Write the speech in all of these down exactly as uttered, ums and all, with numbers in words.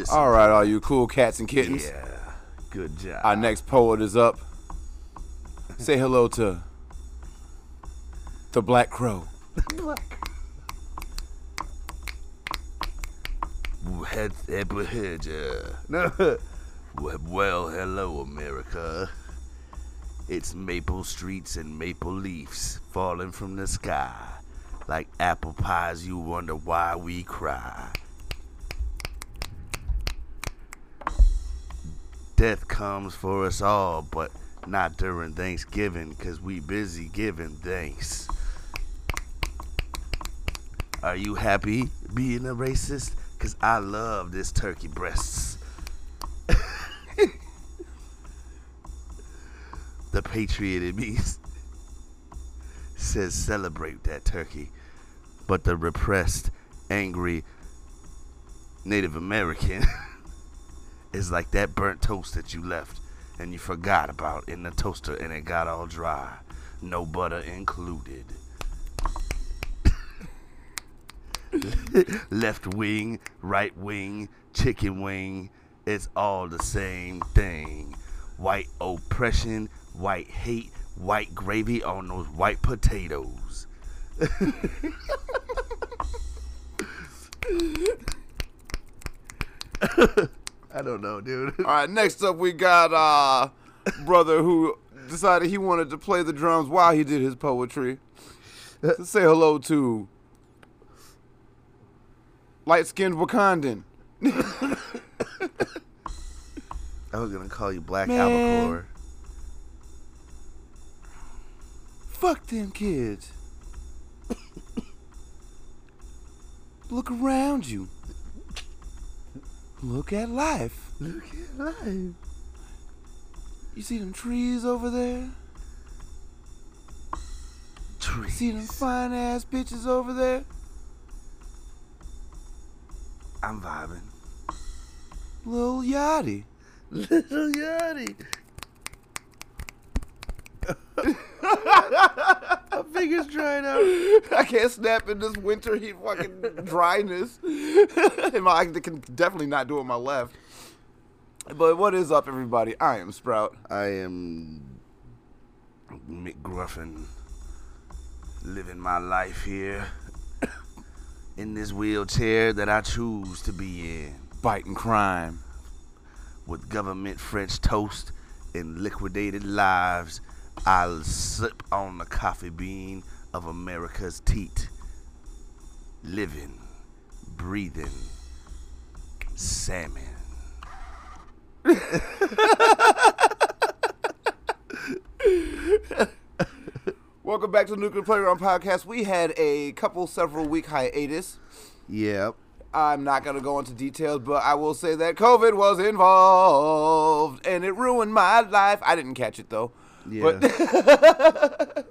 listen. All right, all you cool cats and kittens. Yeah, good job. Our next poet is up. Say hello to the Black Crow. Well, hello, America. It's maple streets and maple leaves falling from the sky. Like apple pies, you wonder why we cry. Death comes for us all, but not during Thanksgiving, 'cause we busy giving thanks. Are you happy being a racist? 'Cause I love this turkey breasts. The patriot in me says celebrate that turkey, but the repressed, angry Native American is like that burnt toast that you left and you forgot about in the toaster and it got all dry, no butter included. Left wing, right wing, chicken wing, it's all the same thing. White oppression, white hate, white gravy on those white potatoes. I don't know, dude. All right, next up we got uh brother who decided he wanted to play the drums while he did his poetry. Let's say hello to light-skinned Wakandan. I was gonna call you Black Man. Albacore. Fuck them kids. Look around you. Look at life. Look at life. You see them trees over there? Trees. See them fine ass bitches over there? I'm vibing. Lil Yachty. Little Yachty. My fingers dried out. I can't snap in this winter heat fucking dryness. I can definitely not do it with my left. But what is up, everybody? I am Sprout. I am McGruffin, living my life here in this wheelchair that I choose to be in. Fighting crime. With government French toast and liquidated lives, I'll sip on the coffee bean of America's teat. Living, breathing, salmon. Welcome back to the Nuclear Playground Podcast. We had a couple, several week hiatus. Yep. I'm not going to go into details, but I will say that COVID was involved, and it ruined my life. I didn't catch it, though. Yeah. But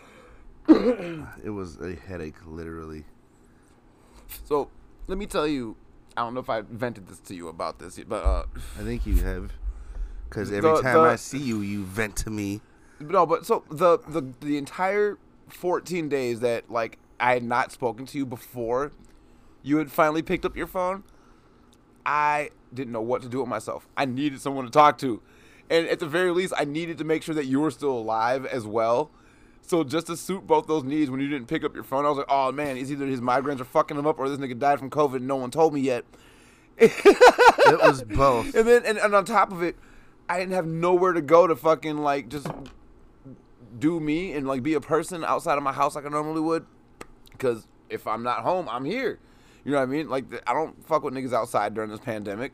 It was a headache, literally. So, let me tell you, I don't know if I vented this to you about this, but... uh, I think you have. Because every The- time the- I see you, you vent to me. No, but so the, the the entire fourteen days that like I had not spoken to you before you had finally picked up your phone, I didn't know what to do with myself. I needed someone to talk to. And at the very least, I needed to make sure that you were still alive as well. So just to suit both those needs, when you didn't pick up your phone, I was like, oh man, it's either his migraines are fucking him up or this nigga died from COVID and no one told me yet. It was both. And then, and, and on top of it, I didn't have nowhere to go to fucking like just do me and like be a person outside of my house like I normally would. Because if I'm not home, I'm here. You know what I mean? Like, I don't fuck with niggas outside during this pandemic.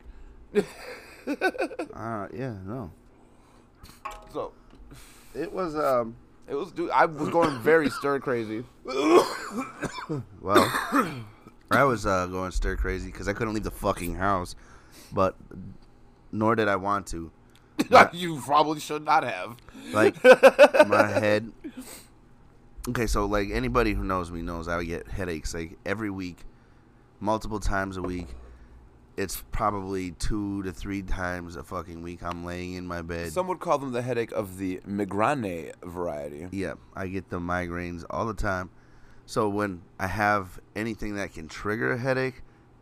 uh, yeah, no. So, It was, um... it was, dude, I was going very stir crazy. Well, I was uh, going stir crazy because I couldn't leave the fucking house. But, nor did I want to. Like, you probably should not have. Like, my head... Okay, so, like, anybody who knows me knows I get headaches, like, every week, multiple times a week. It's probably two to three times a fucking week I'm laying in my bed. Some would call them the headache of the migraine variety. Yeah, I get the migraines all the time. So when I have anything that can trigger a headache,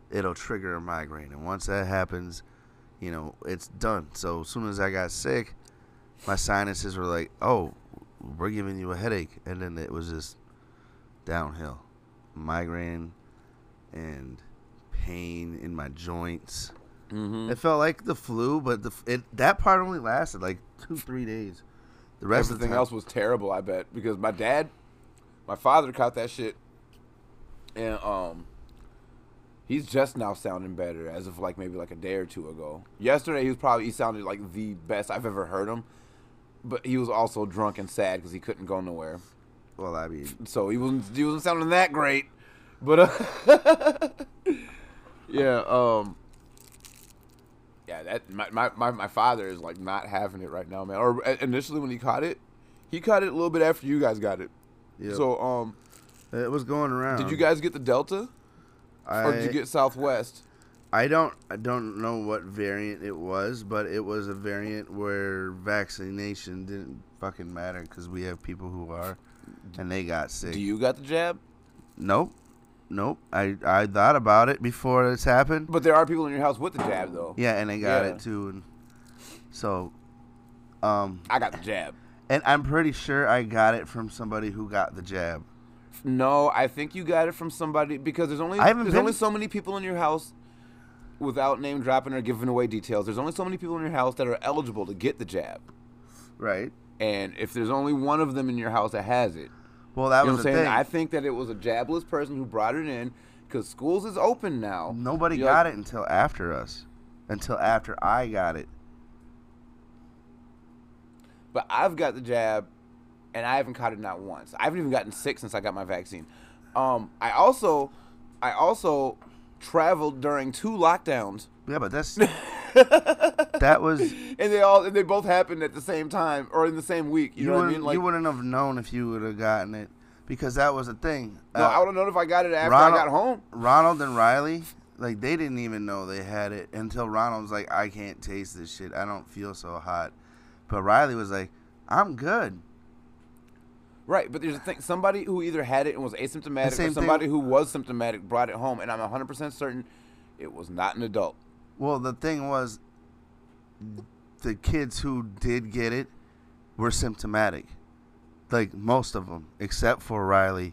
it'll trigger a migraine. And once that happens, you know, it's done. So as soon as I got sick, my sinuses were like, oh, we're giving you a headache. And then it was just downhill. Migraine and pain in my joints. Mm-hmm. It felt like the flu, but the it that part only lasted like two, three days. The rest Everything of the time, else was terrible, I bet, because my dad, my father caught that shit, and um, he's just now sounding better as of like maybe like a day or two ago. Yesterday he was probably he sounded like the best I've ever heard him, but he was also drunk and sad because he couldn't go nowhere. well, I mean, So he wasn't he wasn't sounding that great, but uh, yeah, um. Yeah, that my, my, my, my father is like not having it right now, man. Or uh, initially when he caught it, he caught it a little bit after you guys got it. yep. So um, it was going around. did you guys get the Delta, I, or did you get Southwest? I don't I don't know what variant it was, but it was a variant where vaccination didn't fucking matter because we have people who are, and they got sick. Do you got the jab? Nope, nope. I I thought about it before this happened. But there are people in your house with the jab though. Yeah, and they got Yeah. it too, and so, um, I got the jab. and I'm pretty sure I got it from somebody who got the jab. No, I think you got it from somebody because there's only I haven't there's been- only so many people in your house. Without name dropping or giving away details, there's only so many people in your house that are eligible to get the jab. Right. And if there's only one of them in your house that has it, Well, that you know was what I'm the saying? thing. I think that it was a jabless person who brought it in because schools is open now. Nobody You're got like- it until after us, until after I got it. But I've got the jab, and I haven't caught it not once. I haven't even gotten sick since I got my vaccine. Um, I also, I also traveled during two lockdowns, Yeah, but that's that was and they all and they both happened at the same time or in the same week. You, you, know what I wouldn't mean? Like, you wouldn't have known if you would have gotten it because that was the thing. no, Uh, I would have known if I got it after Ronald- I got home. Ronald and Riley, like they didn't even know they had it until Ronald was like, "I can't taste this shit. I don't feel so hot," but Riley was like, "I'm good." Right, but there's a thing. Somebody who either had it and was asymptomatic, same or somebody thing- who was symptomatic brought it home, and I'm one hundred percent certain it was not an adult. Well, the thing was, the kids who did get it were symptomatic, like most of them, except for Riley.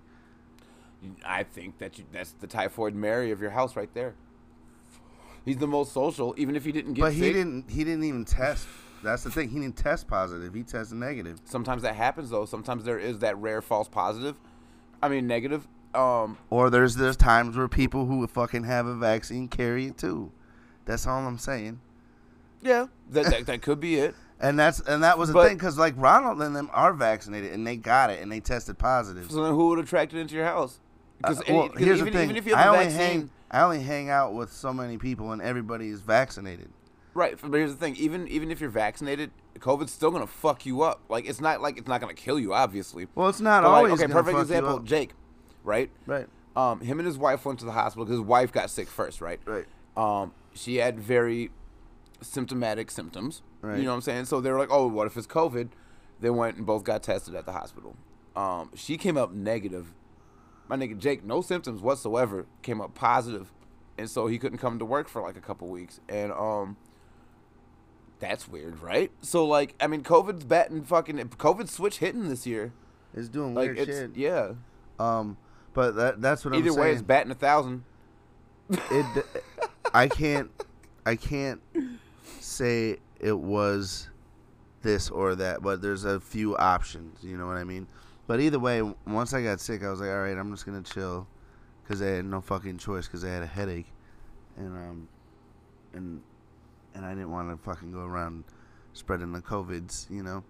I think that you, that's the typhoid Mary of your house right there. He's the most social, even if he didn't get But sick. he didn't. He didn't even test. That's the thing. He didn't test positive. He tested negative. Sometimes that happens though. Sometimes there is that rare false positive. I mean negative. Um, Or there's there's times where people who fucking have a vaccine carry it too. That's all I'm saying. yeah, that, that that could be it. And that's and that was the But- thing because like Ronald and them are vaccinated and they got it and they tested positive. So then who would attract it into your house? Uh, Because well, here's even, the thing. even if you I have a only vaccine, hang I only hang out with so many people and everybody is vaccinated. right? But here's the thing: even even if you're vaccinated, COVID's still gonna fuck you up. Like it's not like it's not gonna kill you, obviously. Well, it's not But, like, always okay. gonna Perfect fuck you example: up. Jake, right? Right. Um, him and his wife went to the hospital because his wife got sick first, right? Right. Um, she had very symptomatic symptoms. Right. You know what I'm saying? So they were like, "Oh, what if it's COVID?" They went and both got tested at the hospital. Um, she came up negative. My nigga Jake, no symptoms whatsoever, came up positive, and so he couldn't come to work for like a couple weeks. And um, that's weird, right? So like, I mean, COVID's batting fucking COVID's switch hitting this year. It's doing Like weird it's shit. yeah. Um, but that that's what Either I'm way, saying. it's batting a thousand. it I can't I can't say it was this or that, but there's a few options, you know what I mean? But either way, once I got sick, I was like, all right, I'm just gonna chill, because I had no fucking choice, because I had a headache, and um, and and I didn't want to fucking go around spreading the COVIDs, you know.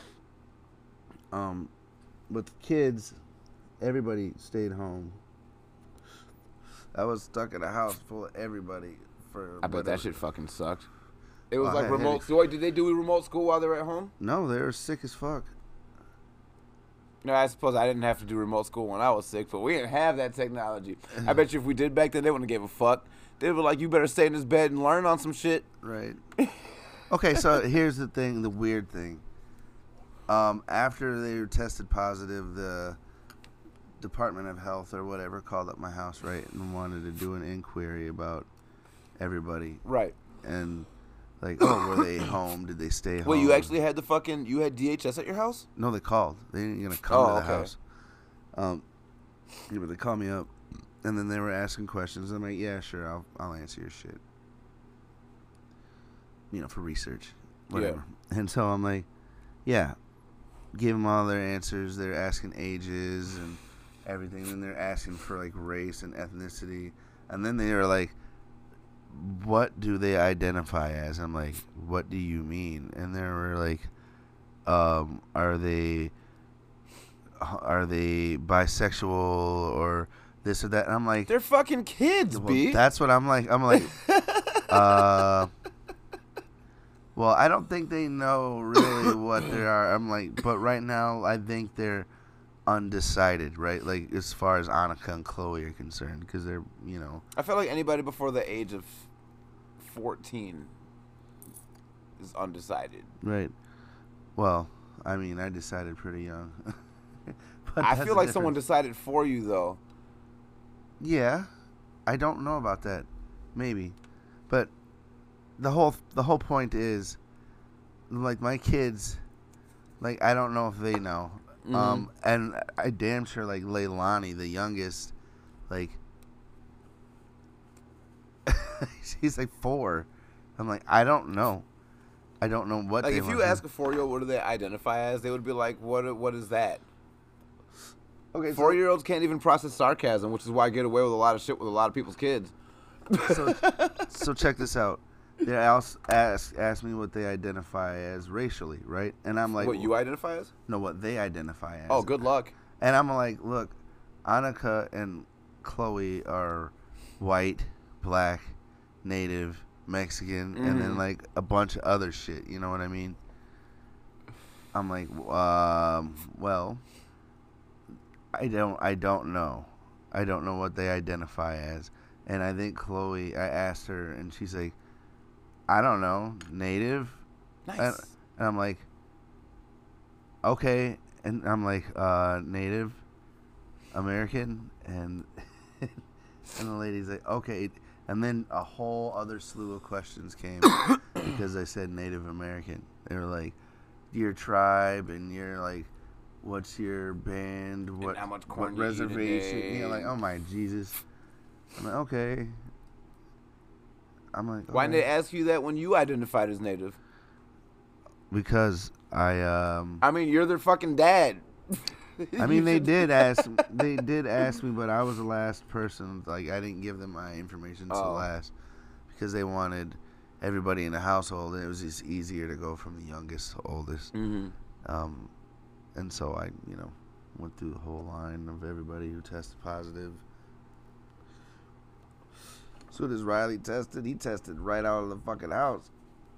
Um, with the kids, everybody stayed home. I was stuck in a house full of everybody for. I bet whatever- that shit fucking sucked. It was Oh, I like had remote. headaches. So wait, did they do remote school while they were at home? No, they were sick as fuck. No, I suppose I didn't have to do remote school when I was sick, but we didn't have that technology. I bet you if we did back then, they wouldn't have gave a fuck. They'd be like, "You better stay in this bed and learn on some shit." Right. Okay, so here's the thing, the weird thing. Um, after they were tested positive, the Department of Health or whatever called up my house, right, and wanted to do an inquiry about everybody. Right. And like, oh, were they home? Did they stay home? Wait, you actually had the fucking you had D H S at your house? No, they called. They ain't gonna come Oh, to the okay. house. Um, yeah, but they called me up, and then they were asking questions. I'm like, yeah, sure, I'll I'll answer your shit. You know, for research, whatever. Yeah. And so I'm like, yeah, give them all their answers. They're asking ages and everything, and they're asking for like race and ethnicity, and then they were like, what do they identify as? I'm like, what do you mean? And they were like, um, are they are they bisexual or this or that? And I'm like, they're fucking kids, well, B. that's what I'm like. I'm like, uh, well, I don't think they know really what they are. I'm like, but right now, I think they're undecided, right? Like, as far as Annika and Chloe are concerned, because they're, you know. I feel like anybody before the age of fourteen is undecided. Right. Well, I mean, I decided pretty young. But I feel like someone decided for you, though. Yeah, I don't know about that. Maybe, but the whole the whole point is, like, my kids, like, I don't know if they know. Mm-hmm. Um, and I damn sure, like, Leilani, the youngest, like, she's like four. I'm like, I don't know. I don't know what. Like, they if you want ask a four-year-old what do they identify as, they would be like, "What? What is that?" Okay, four-year-olds can't even process sarcasm, which is why I get away with a lot of shit with a lot of people's kids. So, so check this out. They also ask ask me what they identify as racially, right? And I'm like, what you identify as? No, what they identify as. Oh, good luck. And I'm like, look, Annika and Chloe are white, black, native, Mexican, mm-hmm. and then like a bunch of other shit. You know what I mean? I'm like, um, well, I don't, I don't know. I don't know what they identify as. And I think Chloe, I asked her, and she's like, I don't know, native. Nice. And, and I'm like, okay. And I'm like, uh, Native American, and and the lady's like, okay. And then a whole other slew of questions came because I said Native American. They were like, your tribe, and you're like, what's your band? What, and how much corn what you reservation? eat a day. You're like, oh my Jesus. I'm like, okay. I'm like, why right. didn't they ask you that when you identified as Native? Because I um I mean, you're their fucking dad. I mean, they did ask they did ask me, but I was the last person. Like, I didn't give them my information till oh. last because they wanted everybody in the household, and it was just easier to go from the youngest to oldest. Mm-hmm. Um, and so I, you know, went through the whole line of everybody who tested positive. As soon as Riley tested, he tested right out of the fucking house.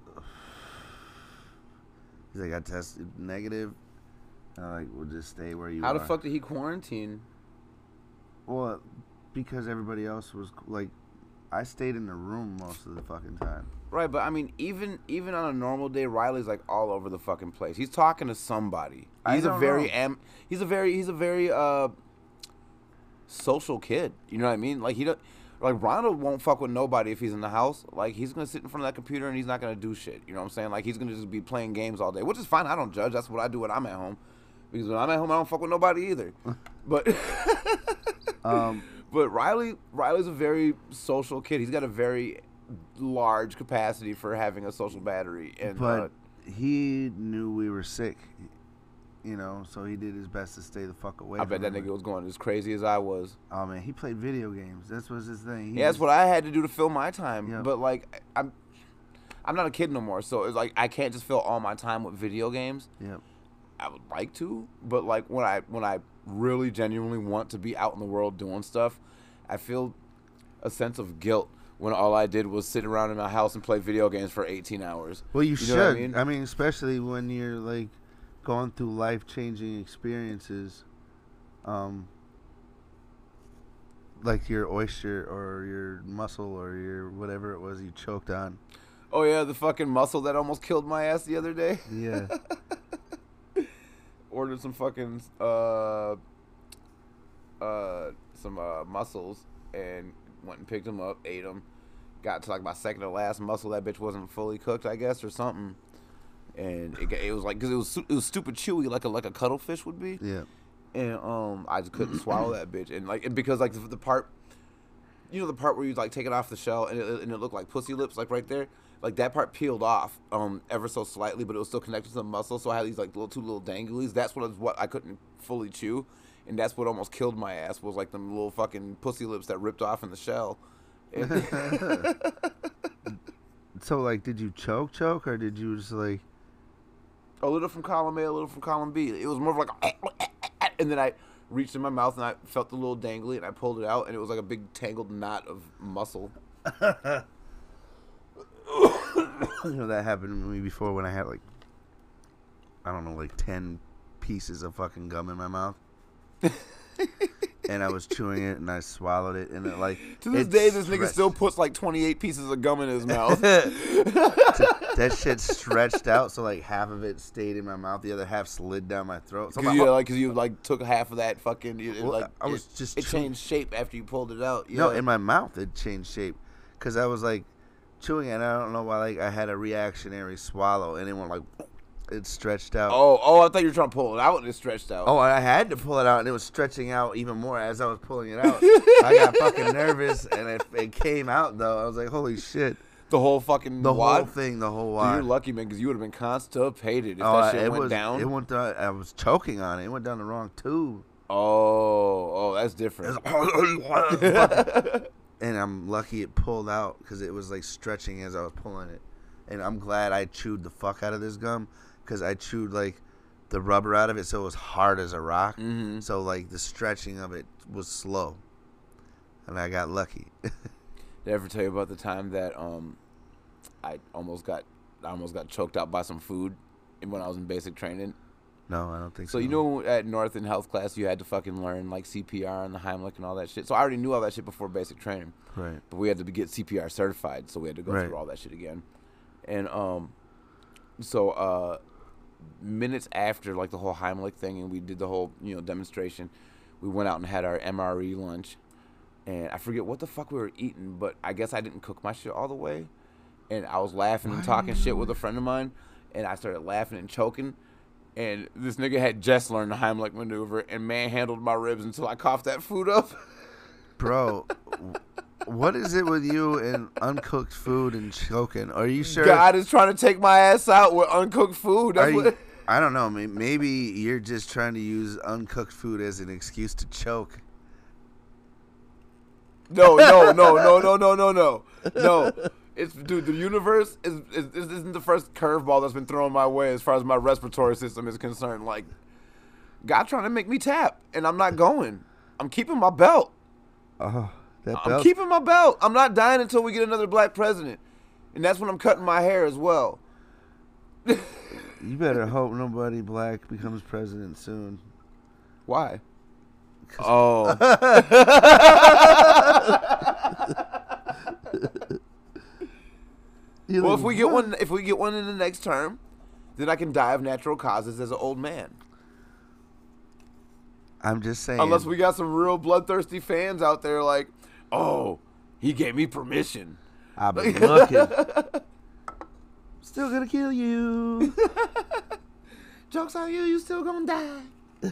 He's like, I tested negative. And I'm like, well, just stay where you How are. How the fuck did he quarantine? Well, because everybody else was, like, I stayed in the room most of the fucking time. Right, but I mean, even even on a normal day, Riley's like all over the fucking place. He's talking to somebody. He's I a don't very know. am. He's a very he's a very uh social kid. You know what I mean? Like he don't. Like, Ronald won't fuck with nobody if he's in the house. Like, he's going to sit in front of that computer and he's not going to do shit. You know what I'm saying? Like, he's going to just be playing games all day, which is fine. I don't judge. That's what I do when I'm at home. Because when I'm at home, I don't fuck with nobody either. But um, but Riley Riley's a very social kid. He's got a very large capacity for having a social battery. And But uh, he knew we were sick, you know, so he did his best to stay the fuck away I from bet that it. nigga was going as crazy as I was. Oh, man, he played video games. That's was his thing. He Yeah, that's was, what I had to do to fill my time. Yeah. But, like, I'm I'm not a kid no more, so it's like I can't just fill all my time with video games. Yeah. I would like to, but like when I when I really genuinely want to be out in the world doing stuff, I feel a sense of guilt when all I did was sit around in my house and play video games for eighteen hours. Well, you, you should. know what I mean? I mean, especially when you're like going through life-changing experiences, um, like your oyster or your mussel or your whatever it was you choked on. Oh yeah, the fucking mussel that almost killed my ass the other day. Yeah. Ordered some fucking uh, uh, some uh, mussels and went and picked them up, ate them. Got to like my second to last mussel. That bitch wasn't fully cooked, I guess, or something. And it, it was like, because it was it was stupid chewy, like a like a cuttlefish would be. Yeah. And um, I just couldn't swallow that bitch. And like, and because like the, the part, you know, the part where you like take it off the shell and it, and it looked like pussy lips, like right there. Like that part peeled off, um, ever so slightly, but it was still connected to the muscle. So I had these like little two little danglies. That's what was what I couldn't fully chew, and that's what almost killed my ass. Was like them little fucking pussy lips that ripped off in the shell. So like, did you choke, choke, or did you just like? A little from column A, a little from column B. It was more of like, a, and then I reached in my mouth and I felt the little dangly, and I pulled it out, and it was like a big tangled knot of muscle. You know, that happened to me before when I had like, I don't know, like ten pieces of fucking gum in my mouth. And I was chewing it and I swallowed it and it like to this day this nigga still puts like twenty-eight pieces of gum in his mouth. That shit stretched out, so like half of it stayed in my mouth, the other half slid down my throat. So Cause you, like, cause you like took half of that fucking. It, well, like I was it, just it chew- changed shape after you pulled it out. No, yeah. in my mouth it changed shape, cause I was like chewing it. And I don't know why. Like I had a reactionary swallow, and it went like it stretched out. Oh, oh! I thought you were trying to pull it out, and it stretched out. Oh, I had to pull it out, and it was stretching out even more as I was pulling it out. I got fucking nervous, and it, it came out though. I was like, "Holy shit!" The whole fucking the wad? whole thing, the whole Dude, wad. you're lucky, man, because you would have been constipated if oh, that shit it went was, down. It went down. I was choking on it. It went down the wrong tube. Oh, oh, that's different. And I'm lucky it pulled out because it was like stretching as I was pulling it. And I'm glad I chewed the fuck out of this gum because I chewed like the rubber out of it, so it was hard as a rock. Mm-hmm. So like the stretching of it was slow, and I got lucky. Did I ever tell you about the time that um, I almost got I almost got choked out by some food when I was in basic training? No, I don't think so. So you know, at North in health class, you had to fucking learn like C P R and the Heimlich and all that shit. So I already knew all that shit before basic training. Right. But we had to be, get C P R certified, so we had to go Right. through all that shit again. And um, so uh, minutes after like the whole Heimlich thing, and we did the whole you know demonstration, we went out and had our M R E lunch, and I forget what the fuck we were eating, but I guess I didn't cook my shit all the way, and I was laughing and talking shit with a friend of mine, and I started laughing and choking. And this nigga had just learned the Heimlich maneuver and manhandled my ribs until I coughed that food up. Bro, what is it with you and uncooked food and choking? Are you sure? God is trying to take my ass out with uncooked food. That's Are what you, I don't know. Maybe you're just trying to use uncooked food as an excuse to choke. No, no, no, no, no, no, no, no. No. It's, dude, the universe is, is, is isn't the first curveball that's been thrown my way as far as my respiratory system is concerned. Like, God trying to make me tap, and I'm not going. I'm keeping my belt. Oh, that I'm belt. keeping my belt. I'm not dying until we get another black president. And that's when I'm cutting my hair as well. You better hope nobody black becomes president soon. Why? Oh. Well, if we get one, if we get one in the next term, then I can die of natural causes as an old man. I'm just saying. Unless we got some real bloodthirsty fans out there, like, oh, he gave me permission. I've been looking. Still gonna kill you. Joke's on you, you still gonna die.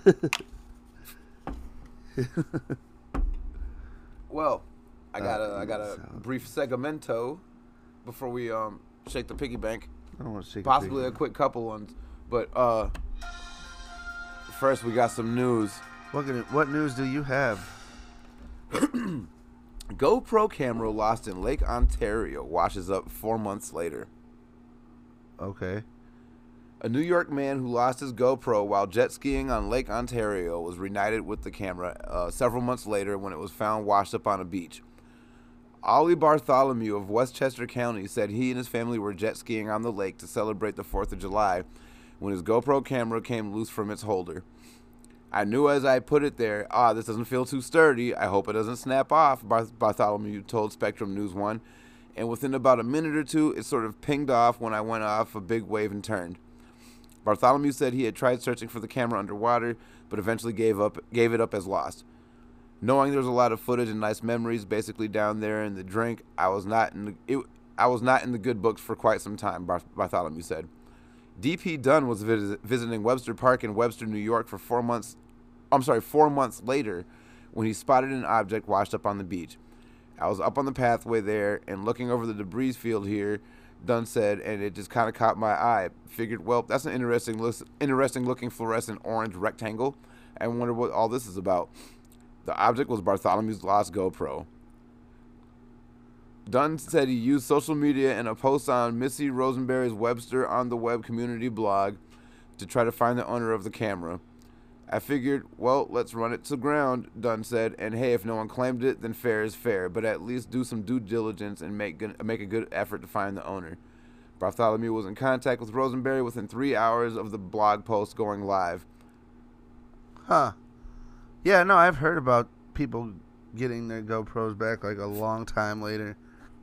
Well, I got a, I got a brief segmento before we um shake the piggy bank. I don't want to shake. Possibly a, a quick couple ones, but uh, first we got some news. What gonna, what news do you have? GoPro camera lost in Lake Ontario washes up four months later. Okay. A New York man who lost his GoPro while jet skiing on Lake Ontario was reunited with the camera uh, several months later when it was found washed up on a beach. Ollie Bartholomew of Westchester County said he and his family were jet skiing on the lake to celebrate the fourth of July when his GoPro camera came loose from its holder. I knew as I put it there, ah, this doesn't feel too sturdy. I hope it doesn't snap off, Barth- Bartholomew told Spectrum News one. And within about a minute or two, it sort of pinged off when I went off a big wave and turned. Bartholomew said he had tried searching for the camera underwater, but eventually gave up, gave it up as lost. Knowing there was a lot of footage and nice memories basically down there in the drink, I was not in the, it, I was not in the good books for quite some time, Bar- Bartholomew said. D P Dunn was vis- visiting Webster Park in Webster, New York for four months, I'm sorry, four months later when he spotted an object washed up on the beach. I was up on the pathway there and looking over the debris field here, Dunn said, and it just kind of caught my eye. Figured, well, that's an interesting, interesting looking fluorescent orange rectangle. I wonder what all this is about. The object was Bartholomew's lost GoPro. Dunn said he used social media and a post on Missy Rosenberry's Webster on the Web community blog to try to find the owner of the camera. I figured, well, let's run it to ground, Dunn said, and hey, if no one claimed it, then fair is fair, but at least do some due diligence and make good, make a good effort to find the owner. Bartholomew was in contact with Rosenberry within three hours of the blog post going live. Huh. Yeah, no, I've heard about people getting their GoPros back like a long time later.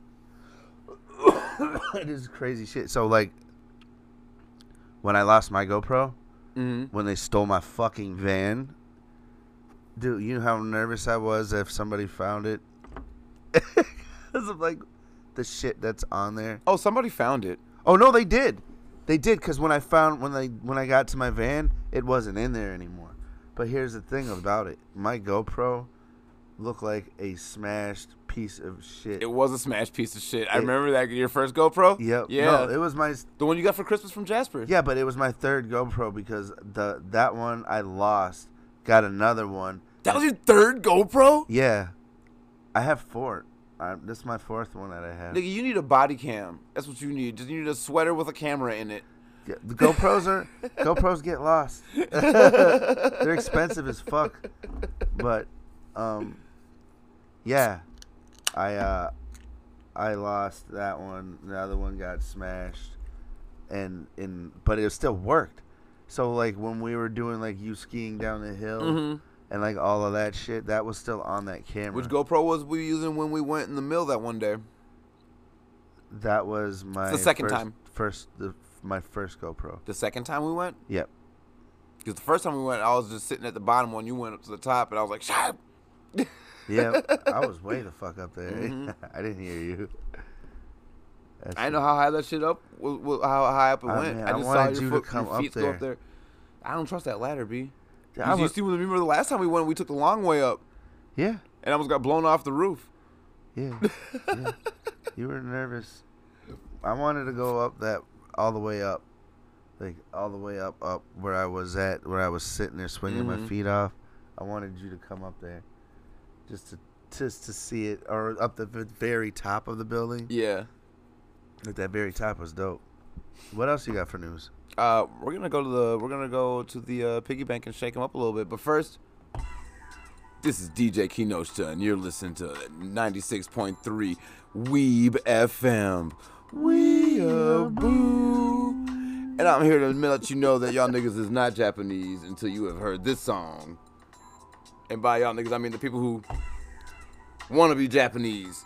It is crazy shit. So, like, when I lost my GoPro, mm-hmm. when they stole my fucking van, dude, you know how nervous I was if somebody found it? Because of, like, the shit that's on there. Oh, somebody found it. Oh, no, they did. They did, because when I found, when they, when I got to my van, it wasn't in there anymore. But here's the thing about it. My GoPro looked like a smashed piece of shit. It was a smashed piece of shit. I It- remember that, your first GoPro? Yep. Yeah. No, it was my... The one you got for Christmas from Jasper. Yeah, but it was my third GoPro because the that one I lost. Got another one. That was your third GoPro? Yeah. I have four. I, this is my fourth one that I have. Nigga, you need a body cam. That's what you need. Just you need a sweater with a camera in it. Yeah, the GoPros are GoPros get lost. They're expensive as fuck. But um yeah. I uh I lost that one. The other one got smashed. And in but it still worked. So like when we were doing like you skiing down the hill Mm-hmm. and like all of that shit, that was still on that camera. Which GoPro was we using when we went in the mill that one day? That was my It's the second first, time. First the my first GoPro. The second time we went? Yep. Because the first time we went, I was just sitting at the bottom when you went up to the top, and I was like, "Sharp." Yeah, I was way the fuck up there. Mhm. I didn't hear you. That's I didn't know how high that shit up, w- w- how high up it I went. mean, I I just wanted saw your, you to foot, come your up feet go up there. I don't trust that ladder, B. Yeah, I You, you was- see, remember the last time we went, we took the long way up, yeah, and I almost got blown off the roof. yeah, yeah. You were nervous. I wanted to go up that all the way up, like all the way up, up where I was at, where I was sitting there swinging Mhm. my feet off. I wanted you to come up there, just to just to see it, or up the v- very top of the building. Yeah. Like that very top was dope. What else you got for news? Uh, we're gonna go to the we're gonna go to the uh, piggy bank and shake them up a little bit. But first, this is D J Kinoshita, and you're listening to ninety-six point three Weeb F M. Weeaboo. And I'm here to let you know that y'all niggas is not Japanese until you have heard this song. And by y'all niggas, I mean the people who want to be Japanese.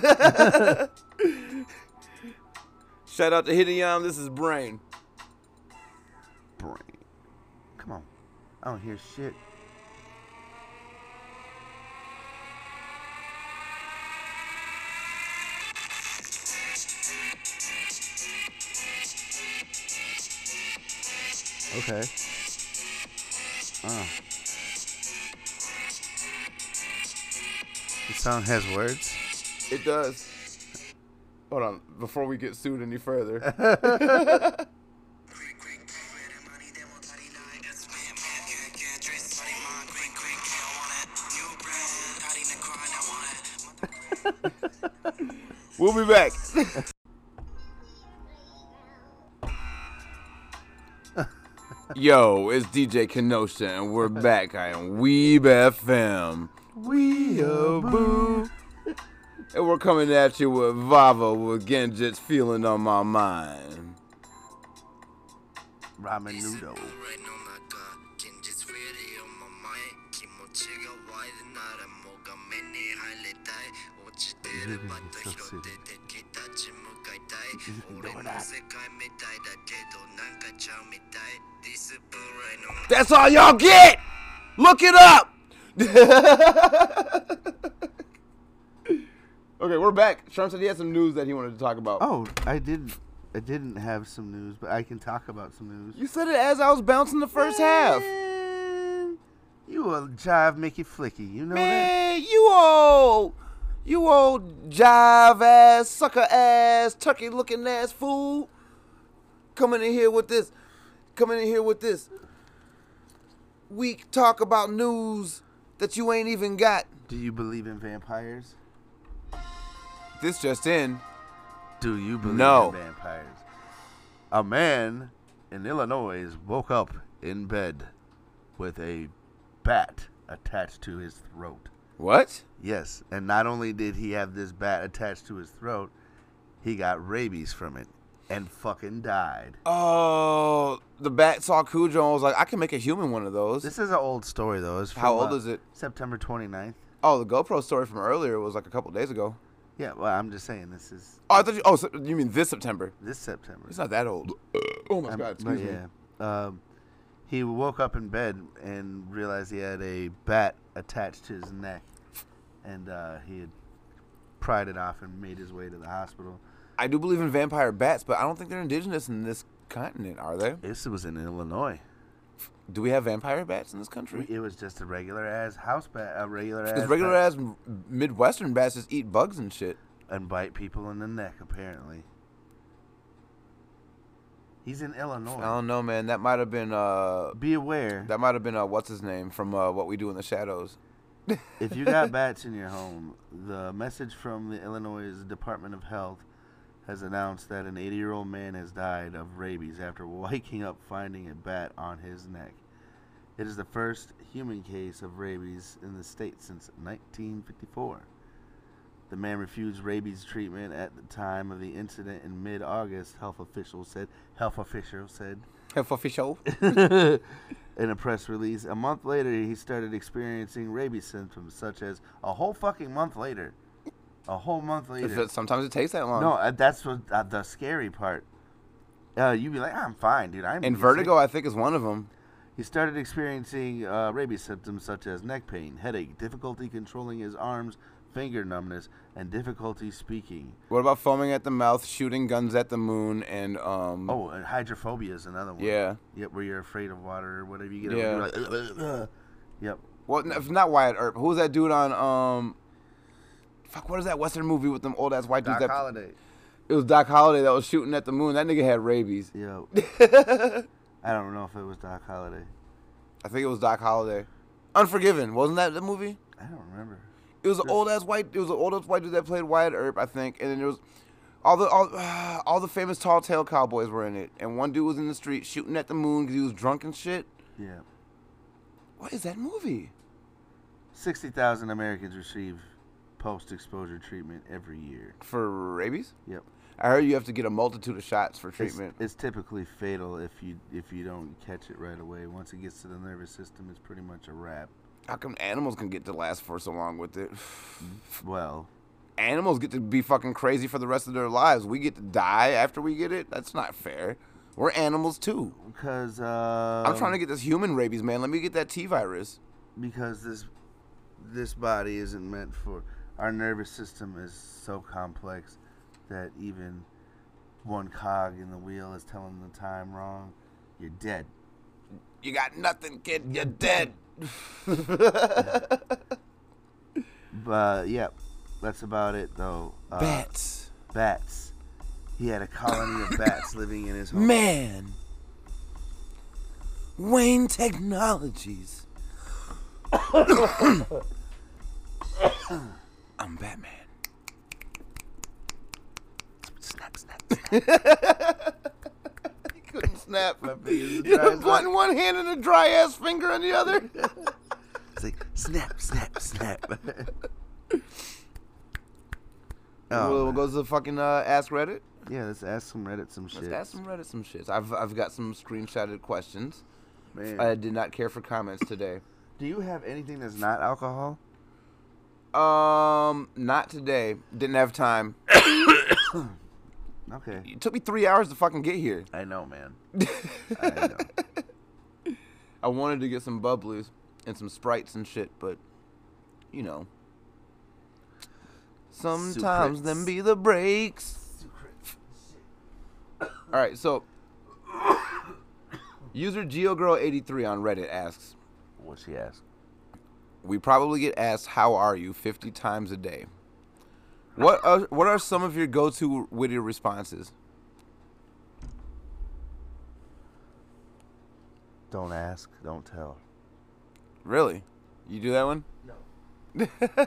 Shout out to Hideyam. This is Brain. Brain. Come on. I don't hear shit. Okay. Oh. The song has words? It does. Hold on, before we get sued any further. We'll be back. Yo, it's D J Kenosha, and we're back on Weeb F M. Weeaboo. And we're coming at you with Vava with Genjit's Feeling on My Mind. Ramen noodle. That's all y'all get! Look it up! Okay, we're back. Sharm said he had some news that he wanted to talk about. Oh, I didn't. I didn't have some news, but I can talk about some news. You said it as I was bouncing the first half. Man, you a jive Mickey Flicky. You know Man, you old, you old jive ass, sucker ass, turkey looking ass fool. Coming in here with this, coming in here with this. We talk about news that you ain't even got. that? Do you believe in vampires? This just in. Do you believe No. in vampires? A man in Illinois woke up in bed with a bat attached to his throat. What? Yes, and not only did he have this bat attached to his throat, he got rabies from it and fucking died. Oh, the bat saw Cujo and was like, I can make a human one of those. This is an old story, though. It's from, How old uh, is it? September twenty-ninth. Oh, the GoPro story from earlier was like a couple days ago. Yeah, well, I'm just saying this is Oh, I thought you. Oh, so you mean this September? this September. It's not that old. Oh my Um, God! but Excuse me. yeah, um, he woke up in bed and realized he had a bat attached to his neck, and uh, he had pried it off and made his way to the hospital. I do believe in vampire bats, but I don't think they're indigenous in this continent, are they? This was in Illinois. Do we have vampire bats in this country? It was just a regular ass house bat, a regular ass, Because regular bat, ass m- Midwestern bats just eat bugs and shit. and bite people in the neck. Apparently, he's in Illinois. I don't know, man. That might have been uh, Be aware. that might have been uh, what's his name from uh, What We Do in the Shadows. If you got bats in your home, the message from the Illinois Department of Health has announced that an eighty-year-old man has died of rabies after waking up finding a bat on his neck. It is the first human case of rabies in the state since nineteen fifty-four. The man refused rabies treatment at the time of the incident in mid-August, health officials said. Health officials said. Health official. In a press release, a month later, he started experiencing rabies symptoms, such as a whole fucking month later. A whole month If later. it, sometimes it takes that long. No, uh, that's what uh, the scary part. Uh, you'd be like, I'm fine, dude. I'm and vertigo, I think, is one of them. He started experiencing uh, rabies symptoms such as neck pain, headache, difficulty controlling his arms, finger numbness, and difficulty speaking. What about foaming at the mouth, shooting guns at the moon, and um? Oh, and hydrophobia is another one. Yeah. Yep, where you're afraid of water or whatever. You get Yeah. you're like, "Ugh, ugh, ugh." Yep. Well, n- if not Wyatt Earp. Who was that dude on um? Fuck, what is that Western movie with them old ass white dudes? Doc that, Holliday. It was Doc Holliday that was shooting at the moon. That nigga had rabies. Yo. I don't know if it was Doc Holliday. I think it was Doc Holliday. Unforgiven, wasn't that the movie? I don't remember. It was an old ass white. It was an old ass white dude that played Wyatt Earp, I think, and then there was all the all, uh, all the famous tall tale cowboys were in it, and one dude was in the street shooting at the moon because he was drunk and shit. Yeah. What is that movie? sixty thousand Americans receive post-exposure treatment every year. For rabies? Yep. I heard you have to get a multitude of shots for It's, treatment. it's typically fatal if you if you don't catch it right away. Once it gets to the nervous system, it's pretty much a wrap. How come animals can get to last for so long with it? Well, Animals get to be fucking crazy for the rest of their lives. We get to die after we get it? That's not fair. We're animals too. because uh, I'm trying to get this human rabies, man. Let me get that T virus. because this this body isn't meant for. Our nervous system is so complex that even one cog in the wheel is telling the time wrong. You're dead. You got nothing, kid. You're dead. But yeah, that's about it though. Uh, Bats. Bats. He had a colony of bats living in his home. Man. Wayne Technologies. I'm Batman. Snap, snap, snap. He couldn't snap. My fingers You dry know, as putting one hand in a dry ass finger on the other. It's like snap, snap, snap. We'll, oh, we'll go to the fucking uh, Ask Reddit. yeah, let's ask some Reddit some shit. Let's ask some Reddit some shits. I've I've got some screenshotted questions. Man. I did not care for comments today. Do you have anything that's not alcohol? Um, not today. Didn't have time. Okay. It took me three hours to fucking get here. I know, man. I know. I wanted to get some bubblies. and some Sprites and shit, but you know. Sometimes Sucrets. them be the breaks. All right, so user GeoGirl eighty-three on Reddit asks, What she asked? we probably get asked, how are you, fifty times a day. What are, what are some of your go-to witty responses? Don't ask, don't tell. Really? You do that one? No.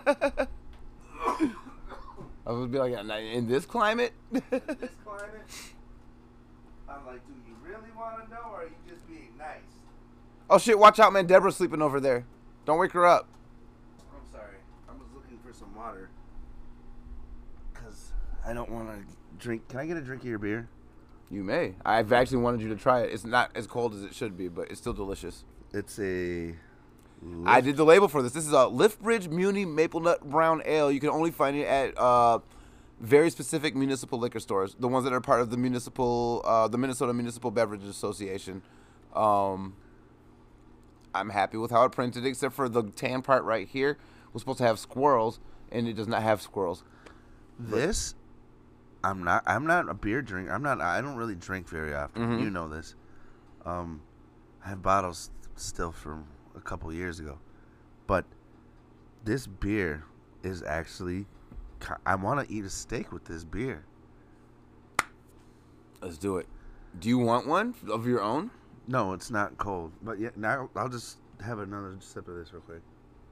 I was gonna be like, in this climate? In this climate, I'm like, do you really want to know, or are you just being nice? Oh shit, watch out, man. Deborah's sleeping over there. Don't wake her up. I'm sorry. I was looking for some water. Because I don't want to drink. Can I get a drink of your beer? You may. I've actually wanted you to try it. It's not as cold as it should be, but it's still delicious. It's a... I did the label for this. This is a Liftbridge Muni Maple Nut Brown Ale. You can only find it at uh, very specific municipal liquor stores, the ones that are part of the municipal, uh, the Minnesota Municipal Beverages Association. Um, I'm happy with how it printed, except for the tan part right here was supposed to have squirrels, and it does not have squirrels. This, I'm not. I'm not a beer drinker. I'm not. I don't really drink very often. Mm-hmm. You know this. Um, I have bottles still from a couple years ago, but this beer is actually. I want to eat a steak with this beer. Let's do it. Do you want one of your own? No, it's not cold. But yeah, now I'll just have another sip of this real quick.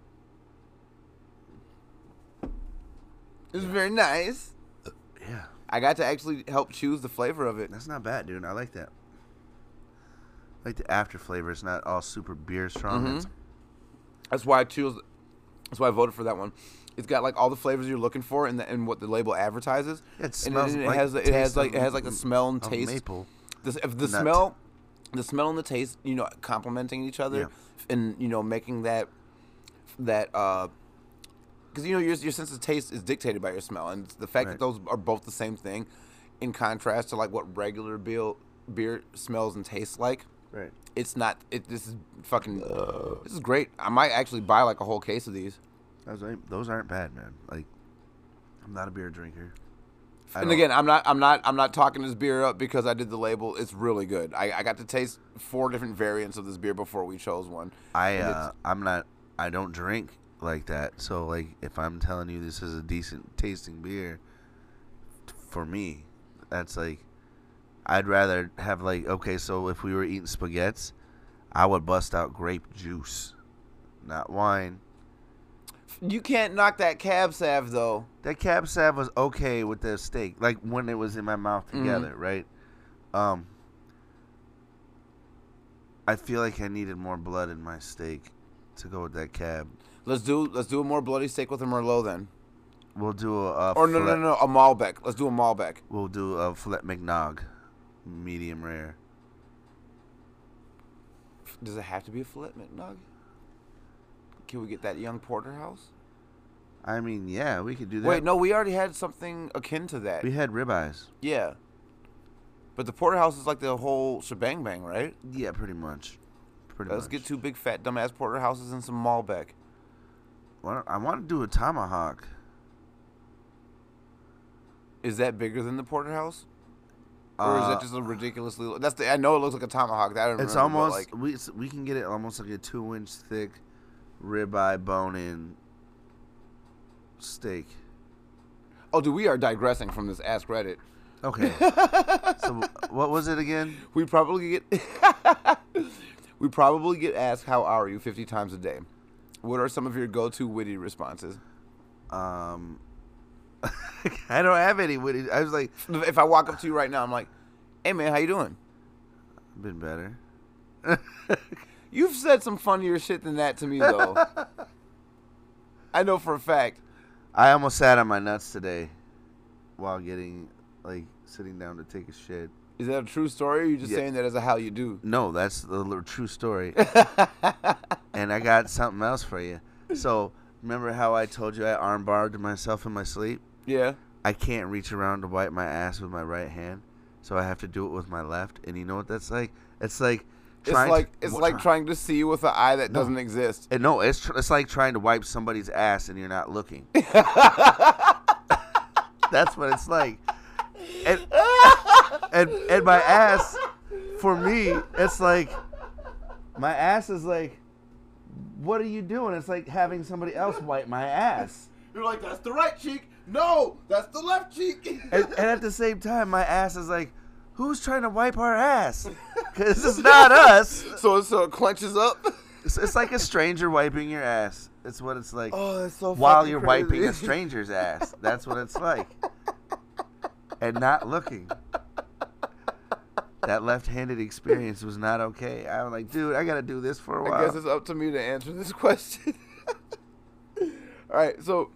It's very nice. Yeah, I got to actually help choose the flavor of it. that's not bad, dude. I like that. I like the after flavor. It's not all super beer strong. Mhm. It's, That's why I choose. That's why I voted for that one. It's got like all the flavors you're looking for in the and what the label advertises. it And smells it, it like has it taste has like of- it has like the smell and of taste. maple. The, if the nut. smell, the smell and the taste, you know, complementing each other, Yeah. and you know, making that that uh, because you know your your sense of taste is dictated by your smell, and the fact Right. that those are both the same thing, in contrast to like what regular beer beer smells and tastes like. Right. It's not. It. This is fucking. This is great. I might actually buy like a whole case of these. Those ain't, those aren't bad, man. Like, I'm not a beer drinker. I And don't- again, I'm not. I'm not. I'm not talking this beer up because I did the label. It's really good. I, I got to taste four different variants of this beer before we chose one. I and uh, I'm not. I don't drink like that. So like, if I'm telling you this is a decent tasting beer, for me, that's like, I'd rather have like, okay, so if we were eating spaghettis, I would bust out grape juice, not wine. You can't knock that cab sav though. That cab sav was okay with the steak, like when it was in my mouth together, right? Um, I feel like I needed more blood in my steak to go with that cab. Let's do. Let's do a more bloody steak with a Merlot then. We'll do a, a Or no, no, filet- no, no, a Malbec. Let's do a Malbec. We'll do a filet McNog, medium rare. Does it have to be a filet McNug? Can we get that young porterhouse? I mean, yeah, we could do that. Wait, no, we already had something akin to that. We had ribeyes. Yeah. But the porterhouse is like the whole shebang bang, right? Yeah, pretty much. Pretty Let's much. get two big fat dumbass porterhouses and some Malbec. Why don't- I want to do a tomahawk. Is that bigger than the porterhouse? Or is Uh, that just a ridiculously? That's the. I know it looks like a tomahawk. That I don't It's remember, but, almost like, we we can get it almost like a two inch thick ribeye bone in steak. oh, dude, we are digressing from this Ask Reddit. Okay. So what was it again? We probably get. we probably get asked, "How are you?" fifty times a day. What are some of your go-to witty responses? Um, I don't have any. witty- I was like, If I walk up to you right now, I'm like, "Hey, man, how you doing?" been better. You've said some funnier shit than that to me, though. I know for a fact. I almost sat on my nuts today while getting like sitting down to take a shit. Is that a true story, or are you just Yeah. saying that as a how you do? No, that's the l- true story. And I got something else for you. So remember how I told you I armbarred myself in my sleep? Yeah. I can't reach around to wipe my ass with my right hand, so I have to do it with my left. And you know what that's like? It's like It's Trying like to- it's wha- like trying to see with an eye that No. doesn't exist. And no, it's tr- it's like trying to wipe somebody's ass and you're not looking. That's what it's like. And, and and my ass, for me, it's like my ass is like, what are you doing? It's like having somebody else wipe my ass. You're like, that's the right cheek. No, that's the left cheek. And, and at the same time, my ass is like, who's trying to wipe our ass? Because it's not us. so so it clenches up. It's, it's like a stranger wiping your ass. It's what it's like. Oh, that's so While fucking you're crazy. wiping a stranger's ass. That's what it's like. And not looking. That left-handed experience was not okay. I was like, dude, I got to do this for a while. I guess it's up to me to answer this question. All right, so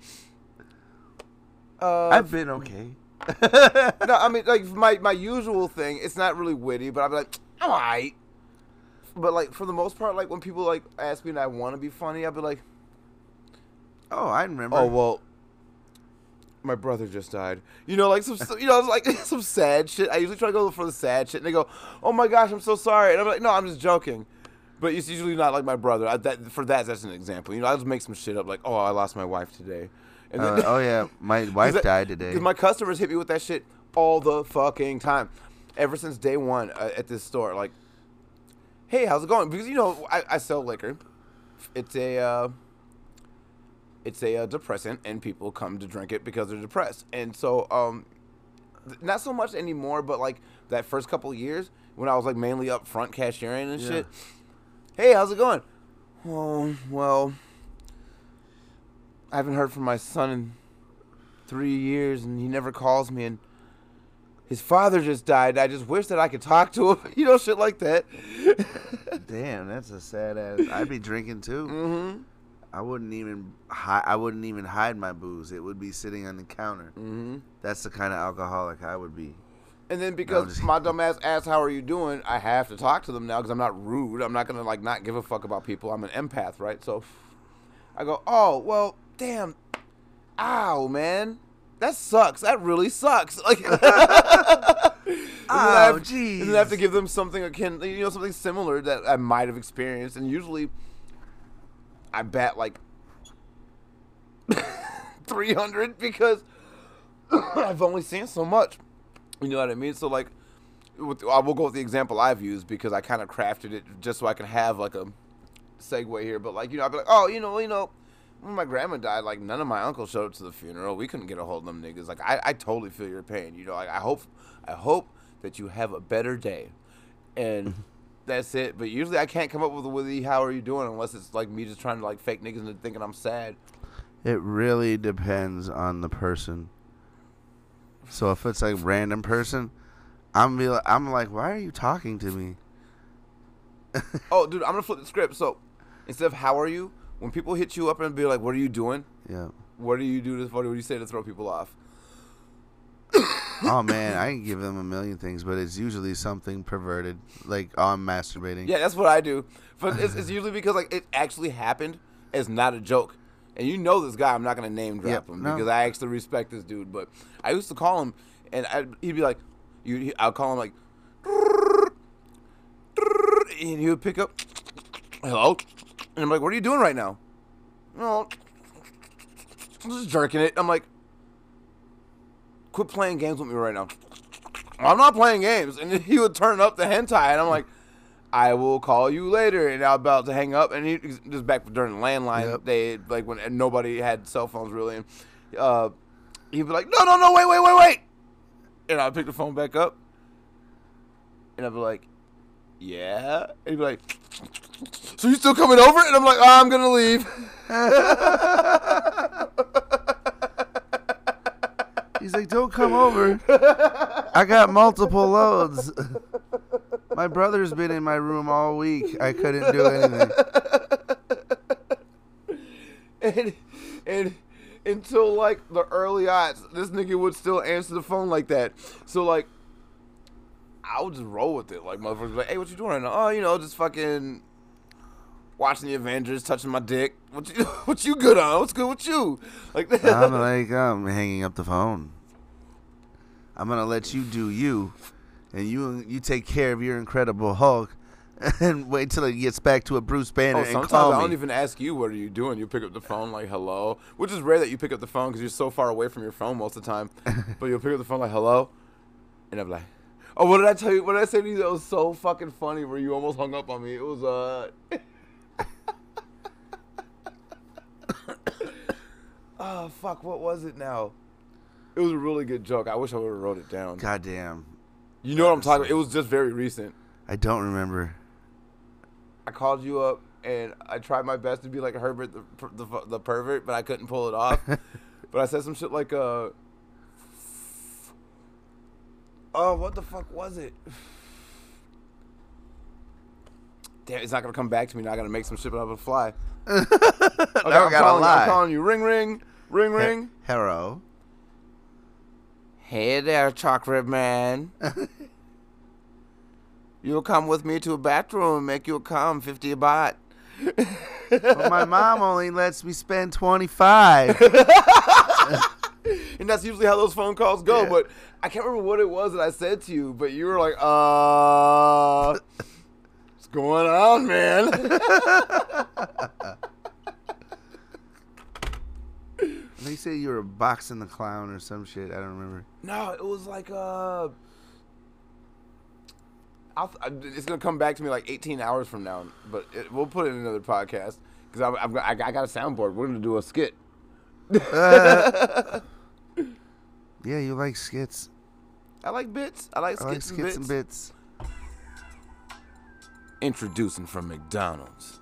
uh, I've been okay. no, I mean, like my my usual thing. It's not really witty, but I'll be like, I'm alright. But like for the most part, like when people like ask me and I want to be funny, I'll be like, Oh, I remember. oh well, my brother just died. You know, like some, you know, it's like some sad shit. I usually try to go for the sad shit, and they go, "Oh my gosh, I'm so sorry," and I'm like, "No, I'm just joking." But it's usually not like my brother. I, that for that, that's an example. You know, I just make some shit up, like, "Oh, I lost my wife today," and Uh, oh, yeah. My wife died today. Because my customers hit me with that shit all the fucking time, ever since day one uh, at this store. Like, hey, how's it going? Because you know, I, I sell liquor. It's a uh, it's a uh, depressant, and people come to drink it because they're depressed. And so, um, th- not so much anymore, but like that first couple of years when I was like mainly up front cashiering and Yeah. shit. Hey, how's it going? Oh, well, I haven't heard from my son in three years, and he never calls me, and his father just died. I just wish that I could talk to him. You know, shit like that. Damn, that's a sad ass. I'd be drinking too. Mm-hmm. I wouldn't even hi- I wouldn't even hide my booze. It would be sitting on the counter. Mm-hmm. That's the kind of alcoholic I would be. And then because just- my dumb ass asks, how are you doing? I have to talk to them now because I'm not rude. I'm not going to, like, not give a fuck about people. I'm an empath, right? So I go, oh, well, damn. Ow, man. That sucks. That really sucks. Like, and then I Oh, have- jeez. And then I have to give them something akin, you know, something similar that I might have experienced. And usually I bet, like, three hundred because I've only seen so much. You know what I mean? So, like, with, I will go with the example I've used because I kind of crafted it just so I can have, like, a segue here. But, like, you know, I'll be like, oh, you know, you know, when my grandma died, like, none of my uncles showed up to the funeral. We couldn't get a hold of them niggas. Like, I, I totally feel your pain. You know, like, I hope, I hope that you have a better day. And that's it. But usually I can't come up with a witty, how are you doing, unless it's, like, me just trying to, like, fake niggas into thinking I'm sad. It really depends on the person. So if it's like random person, I'm be like, I'm like, why are you talking to me? Oh, dude, I'm going to flip the script. So instead of how are you, when people hit you up and be like, what are you doing? Yeah. What do you do to, what do you say to throw people off? Oh man, I can give them a million things, but it's usually something perverted, like oh, I'm masturbating. Yeah, that's what I do. But it's, it's usually because, like, it actually happened. It's not a joke. And you know this guy, I'm not going to name drop Yep, him no. because I actually respect this dude. But I used to call him, and I'd, he'd be like, you, he, I'll call him like, and he would pick up, hello? And I'm like, what are you doing right now? No, I'm just jerking it. I'm like, quit playing games with me right now. I'm not playing games. And then he would turn up the hentai, and I'm like, I will call you later. And I'm about to hang up, and he this is back during the landline Yep. day, like when and nobody had cell phones really. And uh, he'd be like, no, no, no, wait, wait, wait, wait. And I'd pick the phone back up, and I'd be like, yeah. And he'd be like, so you still coming over? And I'm like, oh, I'm gonna leave. He's like, don't come over. I got multiple loads. My brother's been in my room all week. I couldn't do anything. and and until like the early odds, this nigga would still answer the phone like that. So like, I would just roll with it. Like motherfuckers be like, hey, what you doing right now? Oh, you know, just fucking watching the Avengers, touching my dick. What you what you good on? What's good with you? Like that. I'm like, I'm hanging up the phone. I'm gonna let you do you, and you you take care of your Incredible Hulk. and wait till it gets back to a Bruce Banner Oh, and sometimes call I me. don't even ask you, what are you doing? You pick up the phone like, hello. Which is rare that you pick up the phone because you're so far away from your phone most of the time. But you'll pick up the phone like, hello. And I'm like, oh, what did I tell you? What did I say to you that was so fucking funny where you almost hung up on me? It was, uh... oh, fuck, what was it now? It was a really good joke. I wish I would have wrote it down. Goddamn. You know what I'm talking about? It was just very recent. I don't remember. I called you up, and I tried my best to be like Herbert the the, the pervert, but I couldn't pull it off. But I said some shit like, uh... oh, what the fuck was it? Damn, it's not going to come back to me now. I got to make some shit up on the fly. Okay, Now I'm, I gotta calling, lie. I'm calling you. Ring, ring. Ring, ring. Hello. Hey there, chocolate man. You'll come with me to a bathroom and make you a cum, fifty baht. Well, my mom only lets me spend twenty-five. And that's usually how those phone calls go. Yeah. But I can't remember what it was that I said to you, but you were like, uh, what's going on, man? They say you were boxing the clown or some shit. I don't remember. No, it was like, uh, I'll, it's going to come back to me like eighteen hours from now, but it, we'll put it in another podcast because I'm, I'm, I I got a soundboard. We're going to do a skit. Uh, yeah, you like skits. I like bits. I like I skits, like skits and, and bits. bits. Introducing from McDonald's,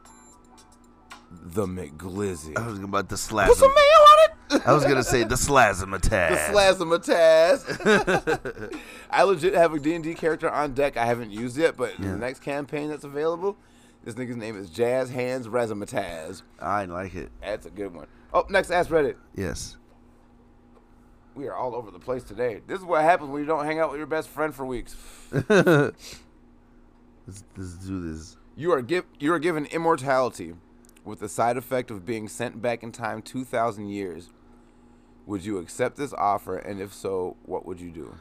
the McGlizzy. I was about the Put some mayo slasm. on it. I was gonna say the The slazamataz. Slazamataz. I legit have a D and D character on deck I haven't used yet, but Yeah. the next campaign that's available, this nigga's name is Jazz Hands Razamataz. I like it. That's a good one. Oh, next Ask Reddit. Yes. We are all over the place today. This is what happens when you don't hang out with your best friend for weeks. let's, let's do this. You are give you are given immortality with the side effect of being sent back in time two thousand years. Would you accept this offer, and if so, what would you do?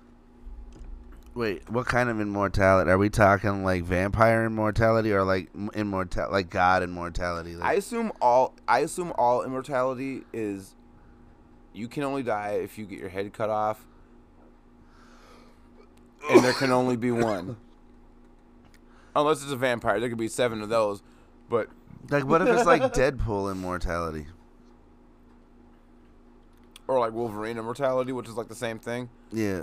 Wait, what kind of immortality? Are we talking like vampire immortality or like immortal, like God immortality? Like, I assume all I assume all immortality is you can only die if you get your head cut off, and there can only be one. Unless it's a vampire, there could be seven of those. But like, what if it's like Deadpool immortality? or like Wolverine immortality, which is like the same thing. Yeah.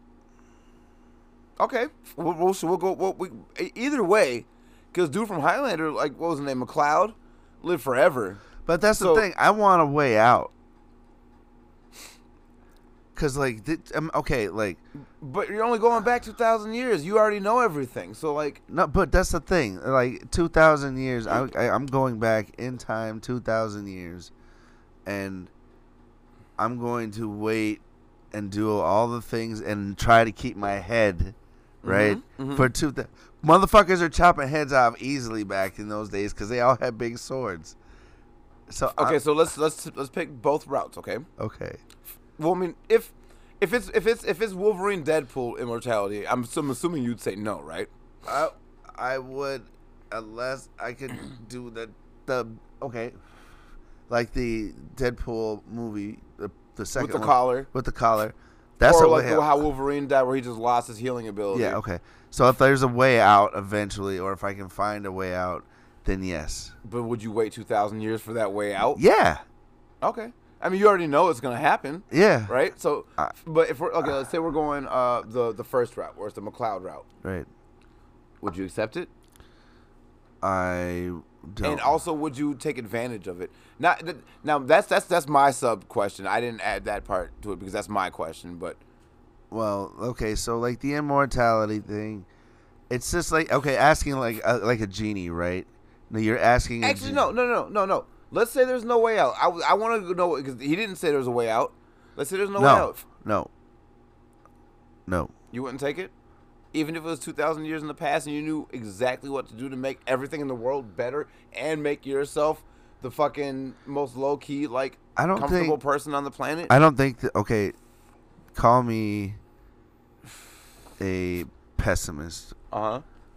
Okay, we'll we'll, so we'll go. We'll, we either way, because dude from Highlander, like what was his name, McLeod, lived forever. But that's So- the thing. I want a way out. Cause like, th- um, okay, like, But you're only going back two thousand years. You already know everything. So like, no, but that's the thing. Like, two thousand years. I, I I'm going back in time, two thousand years, and I'm going to wait and do all the things and try to keep my head right mhm. for two. Th- Motherfuckers are chopping heads off easily back in those days because they all had big swords. So okay, I, so let's let's let's pick both routes. Okay. okay. Well, I mean, if if it's if it's if it's Wolverine Deadpool immortality, I'm, I'm assuming you'd say no, right? I I would, unless I could do the the okay, like the Deadpool movie, the the second With the one, collar. with the collar. That's or a like way out. how Wolverine died, where he just lost his healing ability. Yeah, okay. So if there's a way out eventually, or if I can find a way out, then yes. But would you wait two thousand years for that way out? Yeah, Okay. I mean, you already know it's gonna happen, yeah. right? So, Uh, but if we're okay, let's say we're going uh the the first route, where it's the McLeod route. Right. Would you accept it? I don't. And also, would you take advantage of it? Not th- now. That's that's that's my sub question. I didn't add that part to it because that's my question. But Well, okay, so like the immortality thing, it's just like okay, asking like a, like a genie, right? No, you're asking. a actually, gen- no, no, no, no, no. Let's say there's no way out. I, I want to know because he didn't say there was a way out. Let's say there's no, way No, out. no, no. You wouldn't take it, even if it was two thousand years in the past and you knew exactly what to do to make everything in the world better and make yourself the fucking most low key, like I don't comfortable think- person on the planet. I don't think that. Okay, call me a pessimist, Uh huh.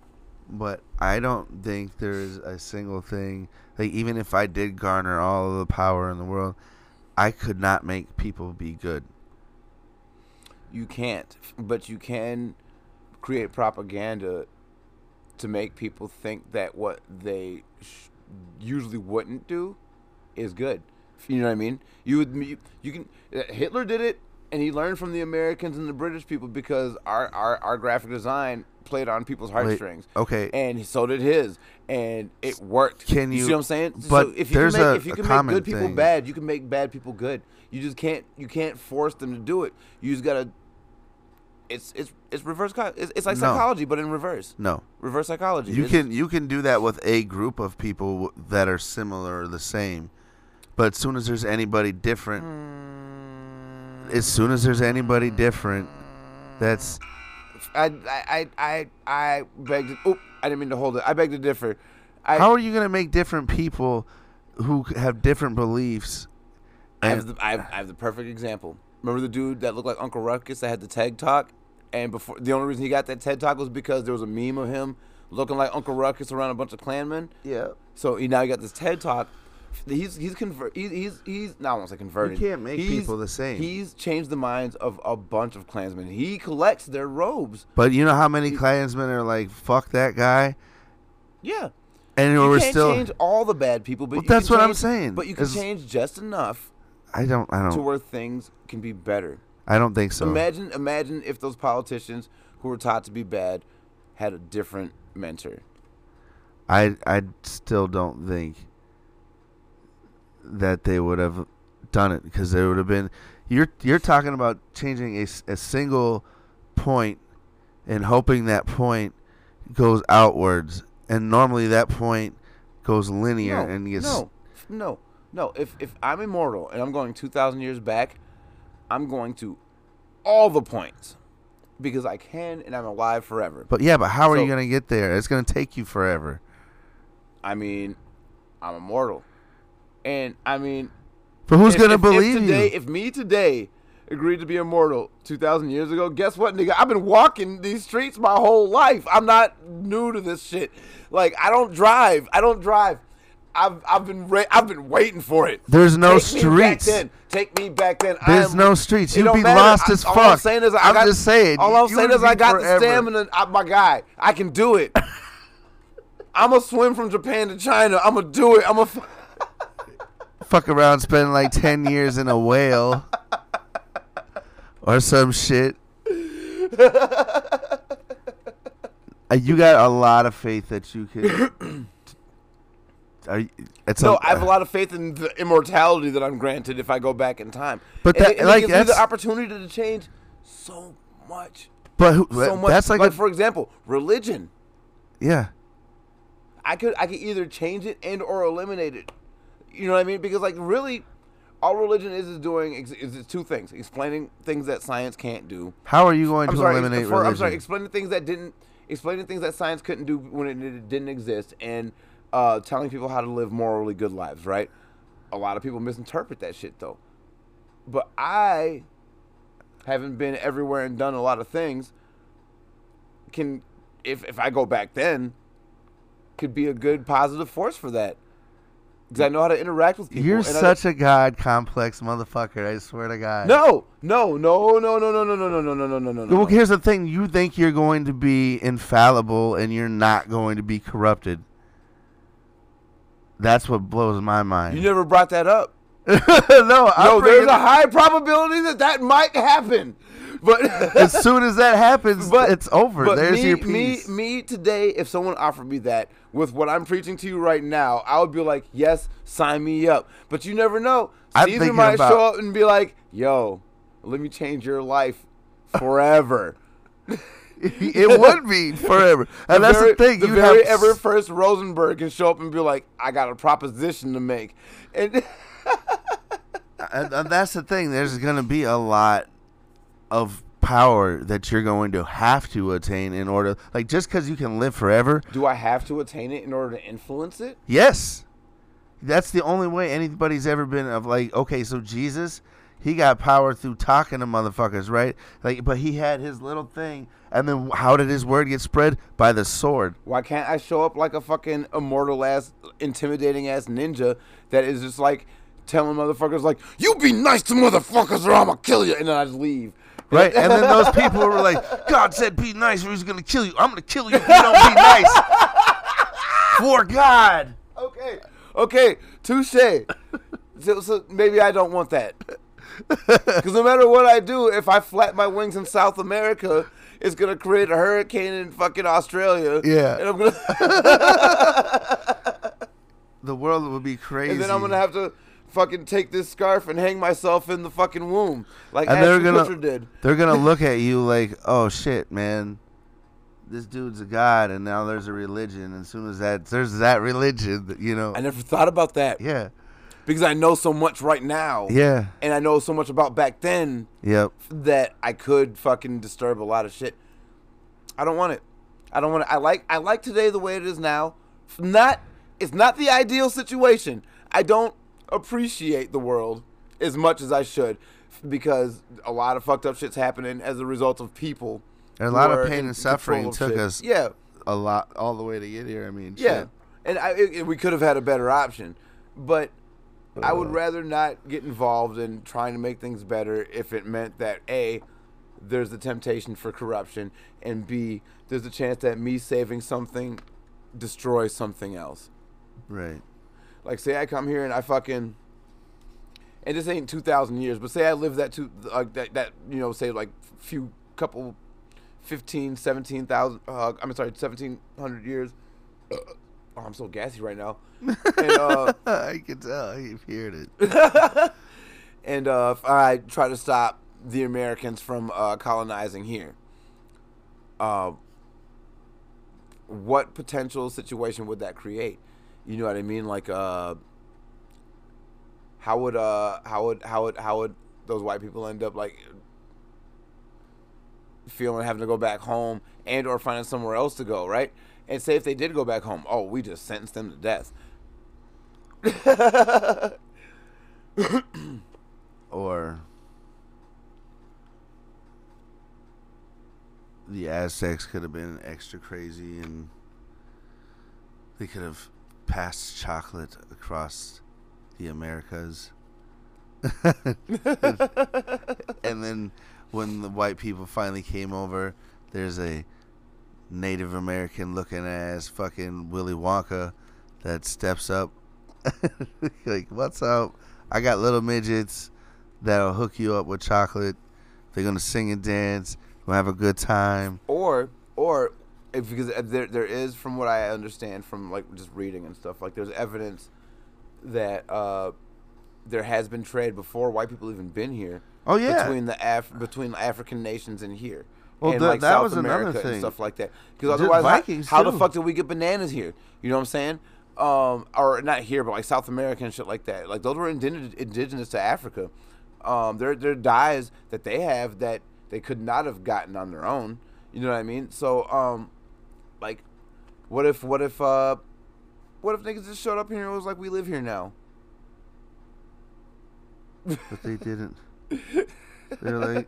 but I don't think there's a single thing. Like, even if I did garner all of the power in the world, I could not make people be good. You can't, but you can create propaganda to make people think that what they sh- usually wouldn't do is good. You know what I mean? You would you, you can Hitler did it, and he learned from the Americans and the British people because our our, our graphic design played on people's heartstrings. Wait, okay, and so did his, and it worked. Can you? You see what I'm saying? But so if you there's can make, a, if you a can common make good people thing. bad, you can make bad people good. You just can't you can't force them to do it. You just gotta. It's it's it's reverse. It's, it's like No. psychology, but in reverse. No, Reverse psychology. you It's- can you can do that with a group of people w- that are similar or the same, but as soon as there's anybody different, as soon as there's anybody different, that's I I I I, I beg to. Oop, I didn't mean to hold it. I beg to differ. I, how are you gonna make different people who have different beliefs? I have And the I have, I have the perfect example. Remember the dude that looked like Uncle Ruckus that had the TED Talk, and before the only reason he got that TED Talk was because there was a meme of him looking like Uncle Ruckus around a bunch of Klansmen. yeah, So he now he got this TED Talk. He's he's convert he's he's he's no, I won't say converted. You can't make He's- people the same. He's changed the minds of a bunch of Klansmen. He collects their robes. but you know how many Klansmen are like, fuck that guy, Yeah. and You we're can't still. change all the bad people, but Well, you that's can what I'm change- saying. But you can Is- change just enough I don't. I to don't. where things can be better. I don't think so. Imagine, imagine if those politicians who were taught to be bad had a different mentor. I I still don't think that they would have done it because there would have been. You're you're talking about changing a, s- a single point and hoping that point goes outwards, and normally that point goes linear no, and gets. no, no, no. If if I'm immortal and I'm going two thousand years back, I'm going to all the points because I can, and I'm alive forever. But yeah, but how are So- you gonna get there? It's gonna take you forever. I mean, I'm immortal, and I mean, But who's if- gonna if- believe if today, you? If me today agreed to be immortal two thousand years ago, guess what, nigga? I've been walking these streets my whole life. I'm not new to this shit. Like, I don't drive. I don't drive. I've I've been ra- I've been waiting for it. There's no Take me back streets. then. Take me back then. I There's am- no streets. it You'd don't be matter. lost I- as all I'm fuck. saying is I I'm got, just saying. All I'm you saying would is I be got forever. the stamina. I, my guy, I can do it. I'm gonna swim from Japan to China. I'm gonna do it. I'm gonna. Fuck around, spend like ten years in a whale or some shit. Uh, you got a lot of faith that you can. Are you, it's No, a, I have a lot of faith in the immortality that I'm granted if I go back in time. But And that- it, and like, it gives me that's- the opportunity to change so much, But who, so much. that's like, like a, for example, religion. yeah. I could I could either change it and or eliminate it. You know what I mean? Because like really, all religion is is doing is, is two things: explaining things that science can't do. How are you going I'm to sorry, eliminate for, religion? I'm sorry, explaining things that didn't explaining things that science couldn't do when it, it didn't exist, and uh, telling people how to live morally good lives. Right? A lot of people misinterpret that shit though. But I haven't been everywhere and done a lot of things. Can if if I go back then, could be a good positive force for that. Because I know how to interact with people. You're and I- such a god complex motherfucker. I swear to God. no, no, no, no, no, no, no, no, no, no, no, no, no, no. Well, here's the thing: you think you're going to be infallible, and you're not going to be corrupted. That's what blows my mind. You never brought that up. no, I'm No, there's bringing- a high probability that that might happen. But as soon as that happens, But- it's over. But There's me, your me, piece. me today, if someone offered me that with what I'm preaching to you right now, I would be like, yes, sign me up. But you never know. I'm Caesar thinking might about- show up and be like, yo, let me change your life forever. It would be forever, and that's very, the thing. The You very have ever first Rosenberg can show up and be like, I got a proposition to make. And and, and that's the thing. There's going to be a lot of power that you're going to have to attain in order, like just because you can live forever. do I have to attain it in order to influence it? Yes, that's the only way anybody's ever been of like. Okay, so Jesus, he got power through talking to motherfuckers, right? Like, but he had his little thing, and then how did his word get spread? By the sword. Why can't I show up like a fucking immortal ass, intimidating ass ninja that is just like telling motherfuckers like, you be nice to motherfuckers or I'ma kill you, and then I just leave. Right, and then those people were like, God said be nice or he's going to kill you. I'm going to kill you if you don't be nice. For God. Okay, okay, touche. So, so maybe I don't want that. Because no matter what I do, if I flap my wings in South America, it's going to create a hurricane in fucking Australia. Yeah. And I'm gonna The world would be crazy. And then I'm going to have to fucking take this scarf and hang myself in the fucking womb. Like and Ashton they're gonna, Kutcher did. They're going to look at you like, oh, shit, man. This dude's a god, and now there's a religion. And as soon as that, there's that religion, you know. I never thought about that. Yeah. Because I know so much right now. Yeah. And I know so much about back then. Yep. That I could fucking disturb a lot of shit. I don't want it. I don't want it. I like I like today the way it is now. Not it's not the ideal situation. I don't appreciate the world as much as I should because a lot of fucked up shit's happening as a result of people. And a lot of pain and suffering took shit. us yeah. a lot all the way to get here. I mean, yeah. shit. And I, it, we could have had a better option. But I would rather not get involved in trying to make things better if it meant that A, there's the temptation for corruption, and B, there's a chance that me saving something destroys something else. Right. Like, say I come here and I fucking, and this ain't two thousand years, but say I live that, two, uh, that, that you know, say like few, couple, fifteen, seventeen thousand, uh, I'm sorry, seventeen hundred years. Oh, I'm so gassy right now. And, uh, I can tell. You've heard it. And uh, if I try to stop the Americans from uh, colonizing here, uh, what potential situation would that create? You know what I mean? Like, uh, how would uh, how would how would how would those white people end up like feeling having to go back home and or finding somewhere else to go, right? And say if they did go back home, oh, we just sentenced them to death. Or the Aztecs could have been extra crazy and they could have passed chocolate across the Americas. And then when the white people finally came over, there's a Native American looking ass fucking Willy Wonka that steps up. Like, what's up? I got little midgets that'll hook you up with chocolate. They're gonna sing and dance. We'll have a good time. Or, or if because there there is, from what I understand from like just reading and stuff, like there's evidence that uh, there has been trade before white people even been here. Oh yeah, between the Af- between African nations and here. Well, and the, like that South was America another thing. And stuff like that. Because otherwise, Vikings how, how too. the fuck did we get bananas here? You know what I'm saying? Um, or not here, but like South America and shit like that. Like those were indig- indigenous to Africa. Um, there there are dyes that they have that they could not have gotten on their own. You know what I mean? So, um, like, what if what if uh, what if niggas just showed up here and was like, we live here now? But they didn't. They're like,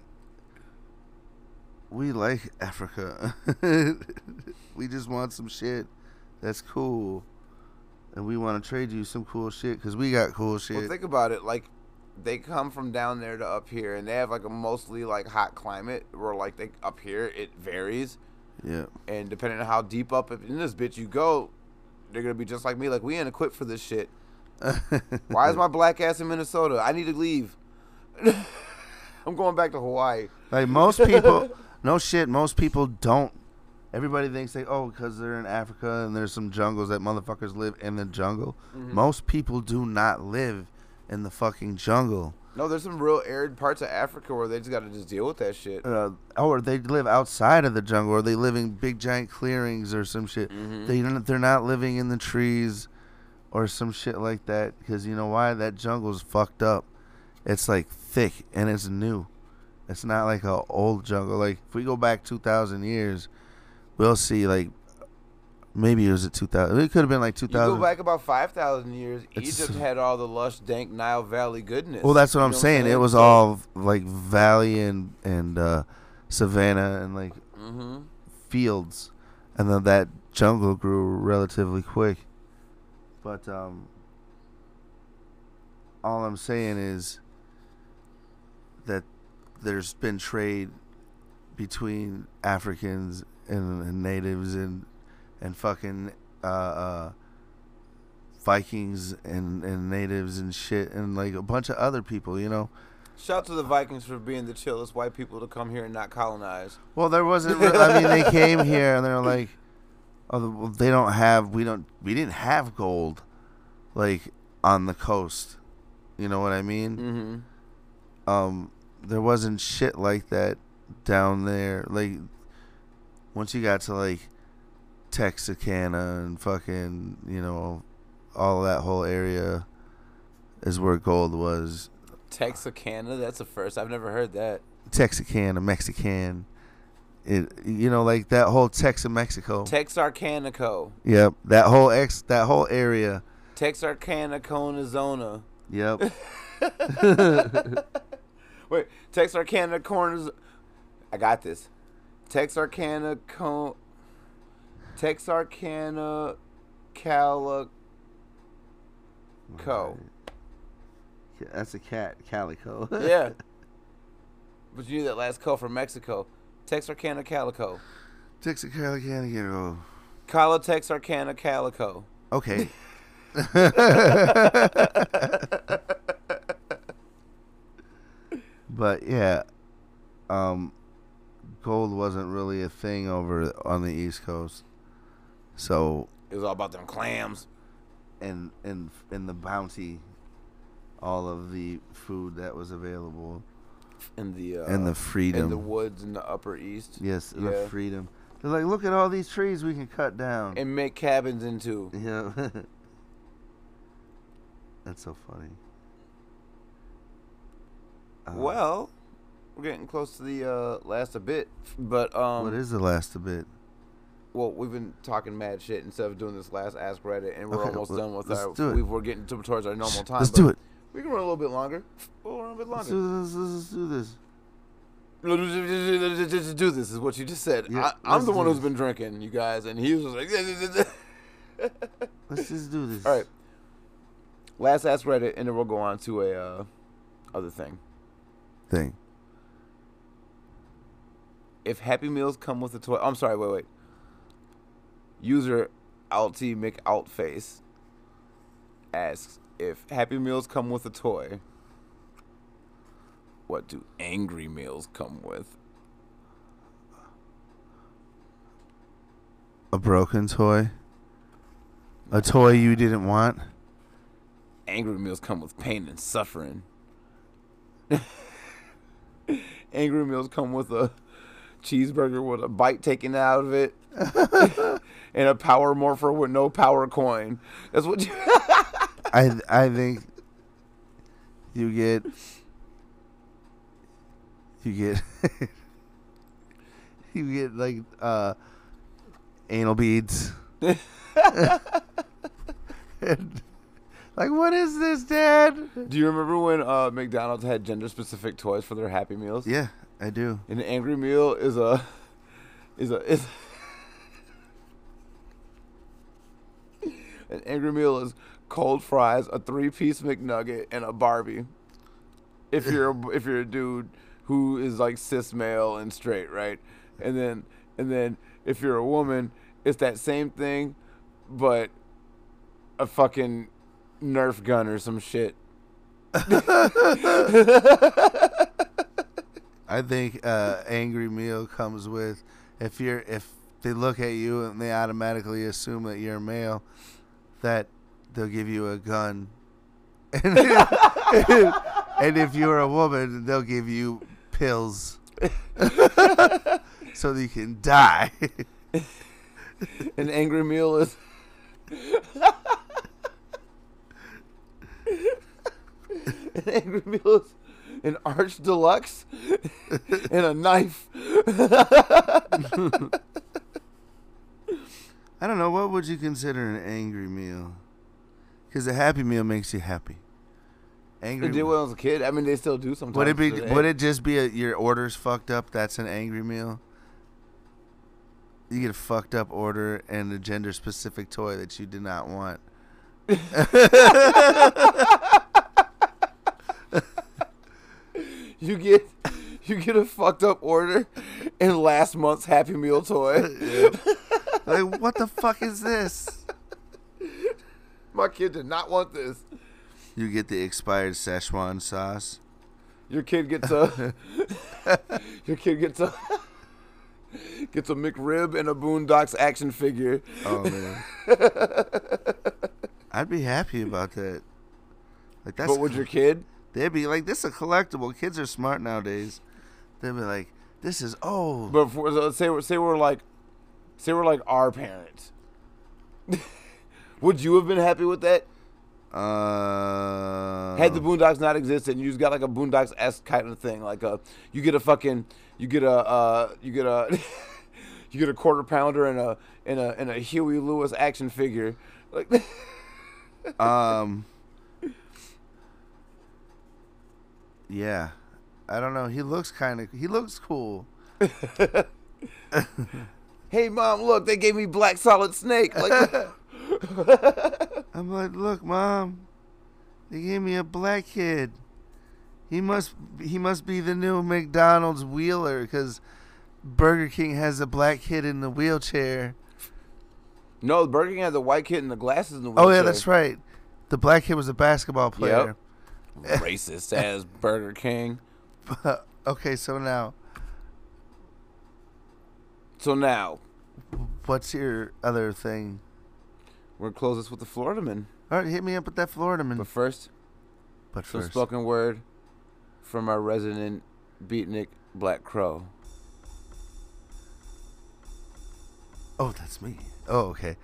we like Africa. We just want some shit that's cool. And we want to trade you some cool shit because we got cool shit. Well, think about it. Like, they come from down there to up here, and they have, like, a mostly, like, hot climate where, like, they up here, it varies. Yeah. And depending on how deep up in this bitch you go, they're going to be just like me. Like, we ain't equipped for this shit. Why is my black ass in Minnesota? I need to leave. I'm going back to Hawaii. Like, most people, no shit, most people don't. Everybody thinks they, oh, because they're in Africa and there's some jungles that motherfuckers live in the jungle. Mm-hmm. Most people do not live in the fucking jungle. No, there's some real arid parts of Africa where they just got to just deal with that shit. Uh, or they live outside of the jungle, or they live in big giant clearings or some shit. Mm-hmm. They, they're not living in the trees or some shit like that. Because you know why? That jungle's fucked up. It's like thick and it's new. It's not like an old jungle. Like, if we go back two thousand years, we'll see like Maybe it was at two thousand. It could have been like two You go thousand. back about five thousand years, It's- Egypt had all the lush, dank Nile Valley goodness. Well, that's what You I'm know saying. It was So- all like valley and and uh, savanna and like Mhm. fields, and then that jungle grew relatively quick. But um, all I'm saying is that there's been trade between Africans and, and natives and and fucking uh, uh, Vikings and, and natives and shit and like a bunch of other people, you know. Shout to the Vikings for being the chillest white people to come here and not colonize. Well, there wasn't. Re- I mean, they came here and they're like, "Oh, well, they don't have. We don't. We didn't have gold, like on the coast. You know what I mean? Mm-hmm. Um, there wasn't shit like that down there. Like once you got to like Texarkana and fucking, you know, all that whole area is where gold was. Texarkana, that's a first. I've never heard that. Texarkana, Mexican. It, you know, like that whole Texas, Mexico. Texarkana. Yep, that whole ex, that whole area. Texarkana, Zona. Yep. Wait, Texarkana Corners. I got this. Texarkana Con. Texarkana Calico. That's a cat, calico. Yeah. But you knew that last co from Mexico. Texarkana Calico. Texarkana, calico. Cala Texarkana Calico. Okay. But yeah, um, gold wasn't really a thing over on the East Coast. So It was all about them clams. and and and the bounty, all of the food that was available, And the uh, and the freedom. in the woods in the Upper East. Yes, and Yeah. the freedom. They're like, look at all these trees we can cut down. And make cabins into. Yeah. That's so funny. Uh, Well, we're getting close to the uh, last a bit, but um, what is the last a bit? well, we've been talking mad shit instead of doing this last Ask Reddit, and we're Okay, almost let- done with let's our. do it. We, we're getting to, towards our normal time. Let's but do it. We can run a little bit longer. We'll run a bit Let's longer. do this. Let's do this. Just do this is what you just said. Yeah, I, I'm let's the do one who's this. been drinking, you guys, and he was just like. Let's just do this. All right. Last Ask Reddit, and then we'll go on to a uh, other thing. Thing. If Happy Meals come with a toy, I'm sorry, wait, wait. User Alty McOutface asks if Happy Meals come with a toy, what do Angry Meals come with? A broken toy. A toy you didn't want. Angry Meals come with pain and suffering. Angry Meals come with a cheeseburger with a bite taken out of it and a power morpher with no power coin. That's what you. I I think you get you get you get like uh anal beads. And, like, what is this, Dad? Do you remember when uh, McDonald's had gender-specific toys for their Happy Meals? Yeah, I do. An Angry Meal is a is a is an Angry Meal is cold fries, a three-piece McNugget, and a Barbie. If you're a, if you're a dude who is like cis male and straight, right? And then and then if you're a woman, it's that same thing, but a fucking Nerf gun or some shit. I think uh, Angry Meal comes with if you're if they look at you and they automatically assume that you're a male, that they'll give you a gun, and, and if you're a woman, they'll give you pills, so that you can die. An Angry Meal is an Angry Meal is an Arch Deluxe and a knife. I don't know. What would you consider an angry meal? Because a happy meal makes you happy. Angry. They did when I was a kid. I mean, they still do sometimes. Would it be? today. Would it just be a, your order's fucked up? That's an angry meal. You get a fucked up order and a gender specific toy that you did not want. You get you get a fucked up order and last month's Happy Meal toy. Yeah. Like, what the fuck is this? My kid did not want this. You get the expired Szechuan sauce. Your kid gets a your kid gets a gets a McRib and a Boondocks action figure. Oh man, I'd be happy about that. Like that's. But would your kid? They'd be like, "This is a collectible." Kids are smart nowadays. They'd be like, "This is old." But for, let's say we're say we're like, say we're like our parents. Would you have been happy with that? Uh, Had the Boondocks not existed, and you just got like a Boondocks-esque kind of thing, like a you get a fucking you get a uh, you get a you get a quarter pounder and a and a and a Huey Lewis action figure, like. um. Yeah, I don't know. He looks kind of. He looks cool. Hey mom, look, they gave me Black Solid Snake. Like. I'm like, look, mom, they gave me a black kid. He must he must be the new McDonald's Wheeler because Burger King has a black kid in the wheelchair. No, Burger King has a white kid in the glasses in the wheelchair. Oh yeah, that's right. The black kid was a basketball player. Yep. Racist ass Burger King. Okay, so now, so now, what's your other thing? we're gonna close this with the Florida Man. All right, hit me up with that Florida man. But first, But some first, spoken word from our resident beatnik Black Crow. oh, that's me. Oh, okay.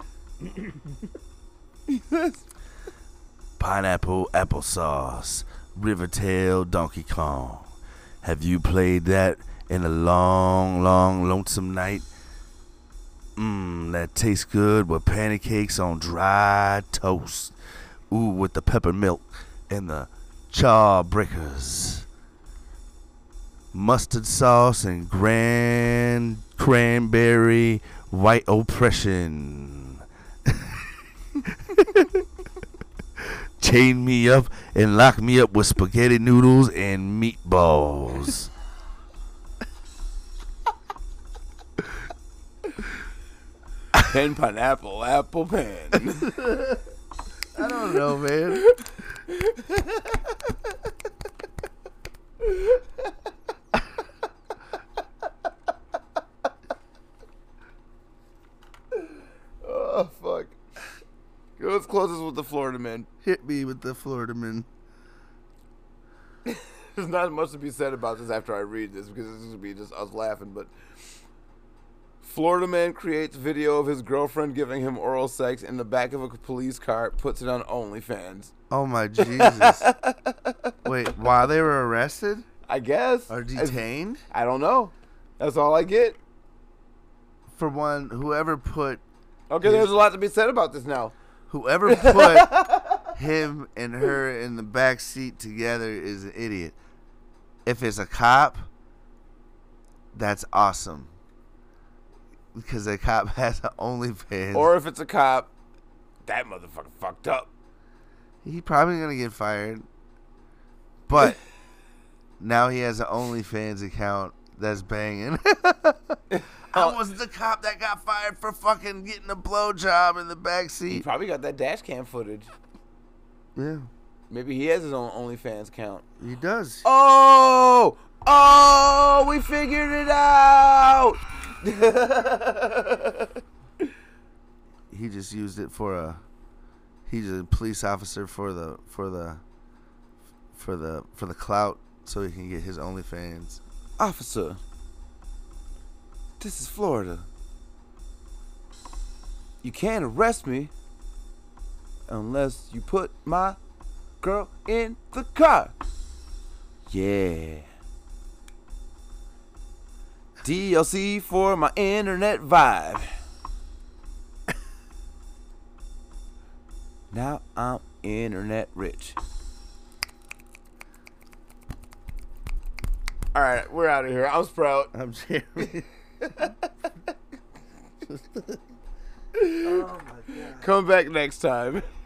Pineapple applesauce, Rivertail Donkey Kong. Have you played that in a long, long, lonesome night? Mmm, that tastes good with pancakes on dry toast. Ooh, with the peppermilk and the charbreakers. Mustard sauce and grand cranberry white oppression. Chain me up and lock me up with spaghetti noodles and meatballs. Pen, pineapple, apple, pen. I don't know, man. Oh, fuck. Let's close this with the Florida Man. Hit me with the Florida man. There's not much to be said about this after I read this because this is going to be just us laughing, but Florida Man creates video of his girlfriend giving him oral sex in the back of a police car, puts it on OnlyFans. Oh my Jesus. Wait, while they were arrested? I guess. Or detained? I, I don't know. That's all I get. For one, whoever put Okay, his, there's a lot to be said about this now. whoever put him and her in the back seat together is an idiot. If it's a cop, that's awesome. Because a cop has an OnlyFans. Or if it's a cop, that motherfucker fucked up. He probably gonna get fired. But now he has an OnlyFans account that's banging. I was the cop that got fired for fucking getting a blowjob in the back He seat. probably got that dash cam footage. Yeah, Maybe he has his own OnlyFans account. he does. Oh! Oh! We figured it out! He just used it for a. He's a police officer for the for the for the for the clout, so he can get his OnlyFans. Officer, this is Florida. You can't arrest me unless you put my girl in the car. Yeah. D L C for my internet vibe. Now I'm internet rich. All right, we're out of here. I'm Sprout. I'm Jeremy. Oh my god. Come back next time.